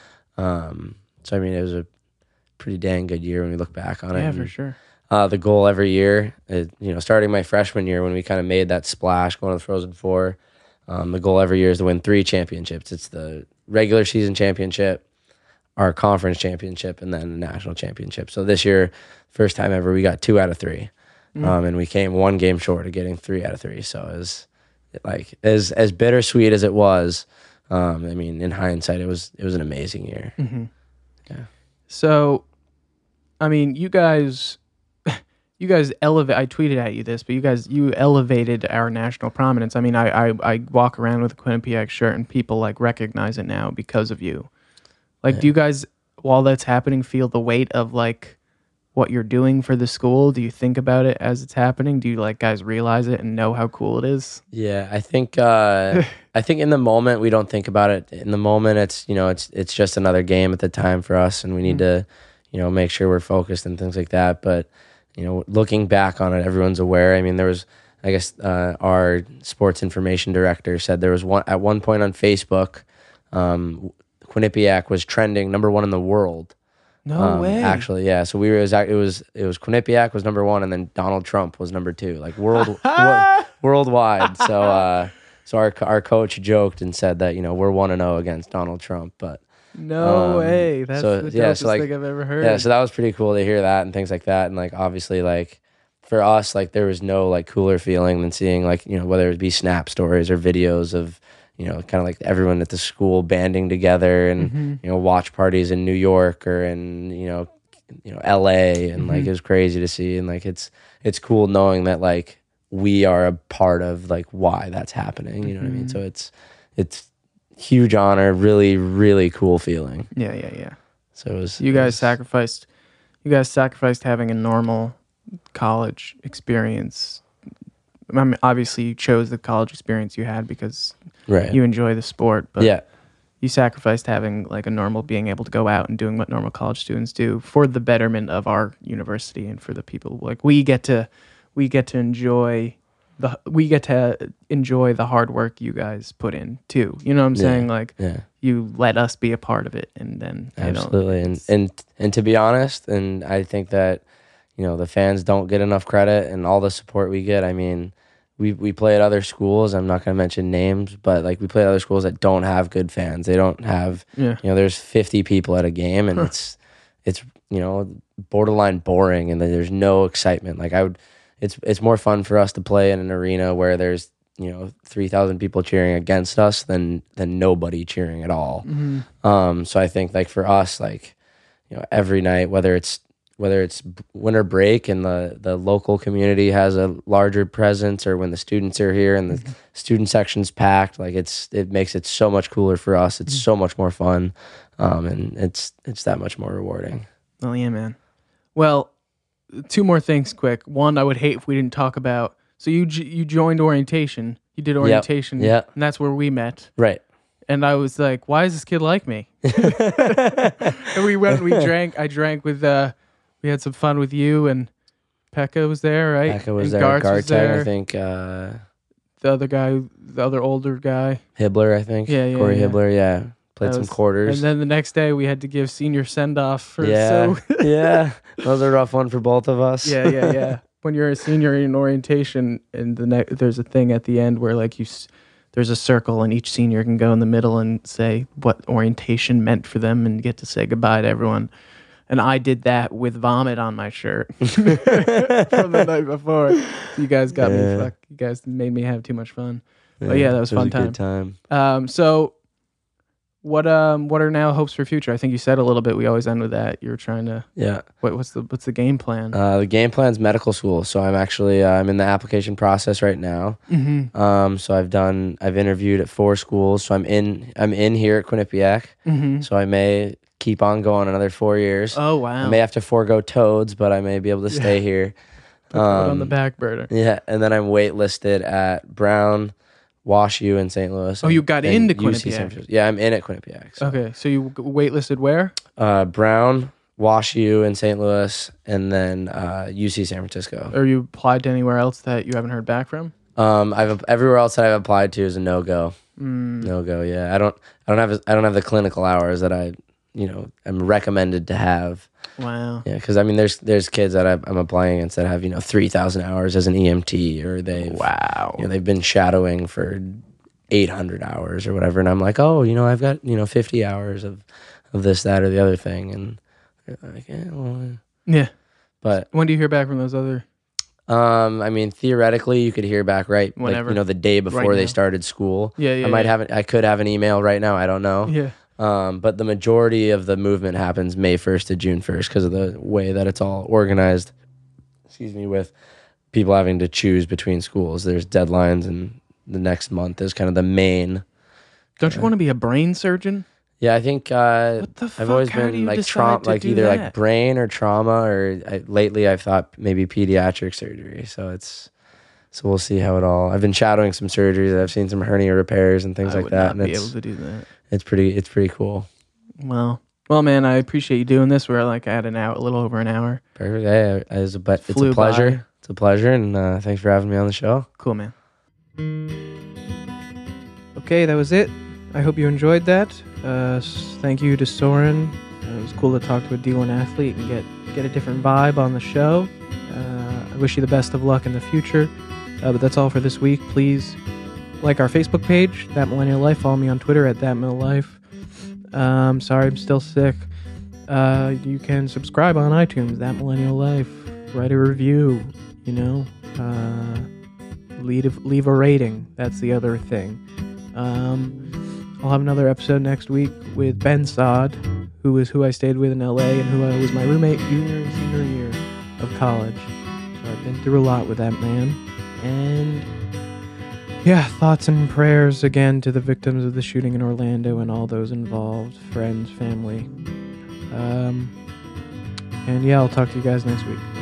So I mean, it was a pretty dang good year when we look back on it. Yeah, for sure. The goal every year, starting my freshman year when we kind of made that splash going to the Frozen Four, the goal every year is to win 3 championships. It's the regular season championship, our conference championship, and then the national championship. So this year, first time ever, we got 2 out of 3, and we came 1 game short of getting 3 out of 3. So it was like as bittersweet as it was. I mean, in hindsight, it was an amazing year. Yeah. So, I mean, you guys elevate. I tweeted at you this, but you elevated our national prominence. I mean, I walk around with a Quinnipiac shirt, and people like recognize it now because of you. Like, do you guys, while that's happening, feel the weight of like what you're doing for the school? Do you think about it as it's happening? Do you like guys realize it and know how cool it is? Yeah, I think in the moment we don't think about it. In the moment it's just another game at the time for us, and we need to make sure we're focused and things like that. But looking back on it, everyone's aware. I mean, there was, I guess, our sports information director said there was at one point on Facebook, Quinnipiac was trending number 1 in the world No way. Actually, yeah. So it was Quinnipiac was number 1, and then Donald Trump was number 2, like worldwide. So our coach joked and said that we're 1-0 against Donald Trump, but no way. That's the dopest thing I've ever heard. Yeah, so that was pretty cool to hear that and things like that, and like obviously like for us, like there was no like cooler feeling than seeing like whether it be Snap stories or videos of kind of like everyone at the school banding together and watch parties in New York or in LA, and like it was crazy to see, and like it's cool knowing that like we are a part of like why that's happening, you know what I mean? So it's huge honor, really really cool feeling. Yeah. So it was you guys sacrificed having a normal college experience. I mean, obviously you chose the college experience you had because you enjoy the sport, but you sacrificed having like a normal, being able to go out and doing what normal college students do for the betterment of our university and for the people. Like we get to enjoy the hard work you guys put in too. You know what I'm saying? Like you let us be a part of it, and then absolutely. And to be honest, and I think that the fans don't get enough credit and all the support we get. I mean, we play at other schools. I'm not going to mention names, but like we play at other schools that don't have good fans. They don't have there's 50 people at a game, and it's borderline boring, and there's no excitement. Like it's more fun for us to play in an arena where there's 3,000 people cheering against us than nobody cheering at all. So I think like for us, like every night, whether it's winter break and the local community has a larger presence, or when the students are here and the student section's packed, like it makes it so much cooler for us. It's so much more fun, and it's that much more rewarding. Oh yeah, man. Well, 2 more things quick. One, I would hate if we didn't talk about. So you joined orientation. You did orientation. Yeah. And that's where we met. Right. And I was like, why is this kid like me? And we went and we drank. I drank with, we had some fun with you, and Pekka was there, right? Pekka was and there. Gartz was there. I think. The other guy, the other older guy. Hibbler, I think. Yeah. Corey Hibbler, yeah. Played some quarters. And then the next day we had to give senior send-off. Yeah. That was a rough one for both of us. Yeah. When you're a senior in orientation, and there's a thing at the end where like there's a circle, and each senior can go in the middle and say what orientation meant for them and get to say goodbye to everyone. And I did that with vomit on my shirt from the night before. You guys got me fucked. You guys made me have too much fun. But yeah, that was a fun time. Good time. So what are now hopes for future? I think you said a little bit. We always end with that. You're trying to what's the game plan? The game plan's medical school. So I'm actually I'm in the application process right now. So I've interviewed at 4 schools. So I'm in here at Quinnipiac. So I may keep on going another 4 years. Oh wow! I may have to forego Toads, but I may be able to stay here. Put on the back burner. Yeah, and then I'm waitlisted at Brown, Wash U in St. Louis. Oh, you got into Quinnipiac? Yeah, I'm in at Quinnipiac. So. Okay, so you waitlisted where? Brown, Wash U in St. Louis, and then UC San Francisco. Or you applied to anywhere else that you haven't heard back from? Everywhere else that I've applied to is a no-go. No-go. Yeah, I don't have the clinical hours that I am recommended to have. Wow. Yeah, because I mean, there's kids that I'm applying against that have 3,000 hours as an EMT, or they've been shadowing for 800 hours or whatever, and I'm like, oh, I've got 50 hours of this, that, or the other thing, and they're like, yeah. But when do you hear back from those other? I mean, theoretically, you could hear back whenever, like, the day before they started school. Yeah. I could have an email right now. I don't know. Yeah. But the majority of the movement happens May 1st to June 1st because of the way that it's all organized. With people having to choose between schools. There's deadlines, and the next month is kind of the main. Don't you want to be a brain surgeon? Yeah, I think what the fuck? I've always been like trauma, like either like brain or trauma, or lately I've thought maybe pediatric surgery. So we'll see how it all. I've been shadowing some surgeries. I've seen some hernia repairs and things like that. I would not be able to do that. It's pretty cool. Well, man, I appreciate you doing this. We're like at a little over an hour. Perfect. Yeah, it's a pleasure. By. It's a pleasure, and thanks for having me on the show. Cool, man. Okay, that was it. I hope you enjoyed that. Thank you to Soren. was cool to talk to a D1 athlete and get a different vibe on the show. I wish you the best of luck in the future. But that's all for this week. Please like our Facebook page, That Millennial Life. Follow me on Twitter at That Mill Life. Sorry, I'm still sick. You can subscribe on iTunes, That Millennial Life. Write a review, leave a rating. That's the other thing. I'll have another episode next week with Ben Sod, who I stayed with in LA and who was my roommate junior and senior year of college. So I've been through a lot with that man. And yeah, thoughts and prayers again to the victims of the shooting in Orlando and all those involved, friends, family. And yeah, I'll talk to you guys next week.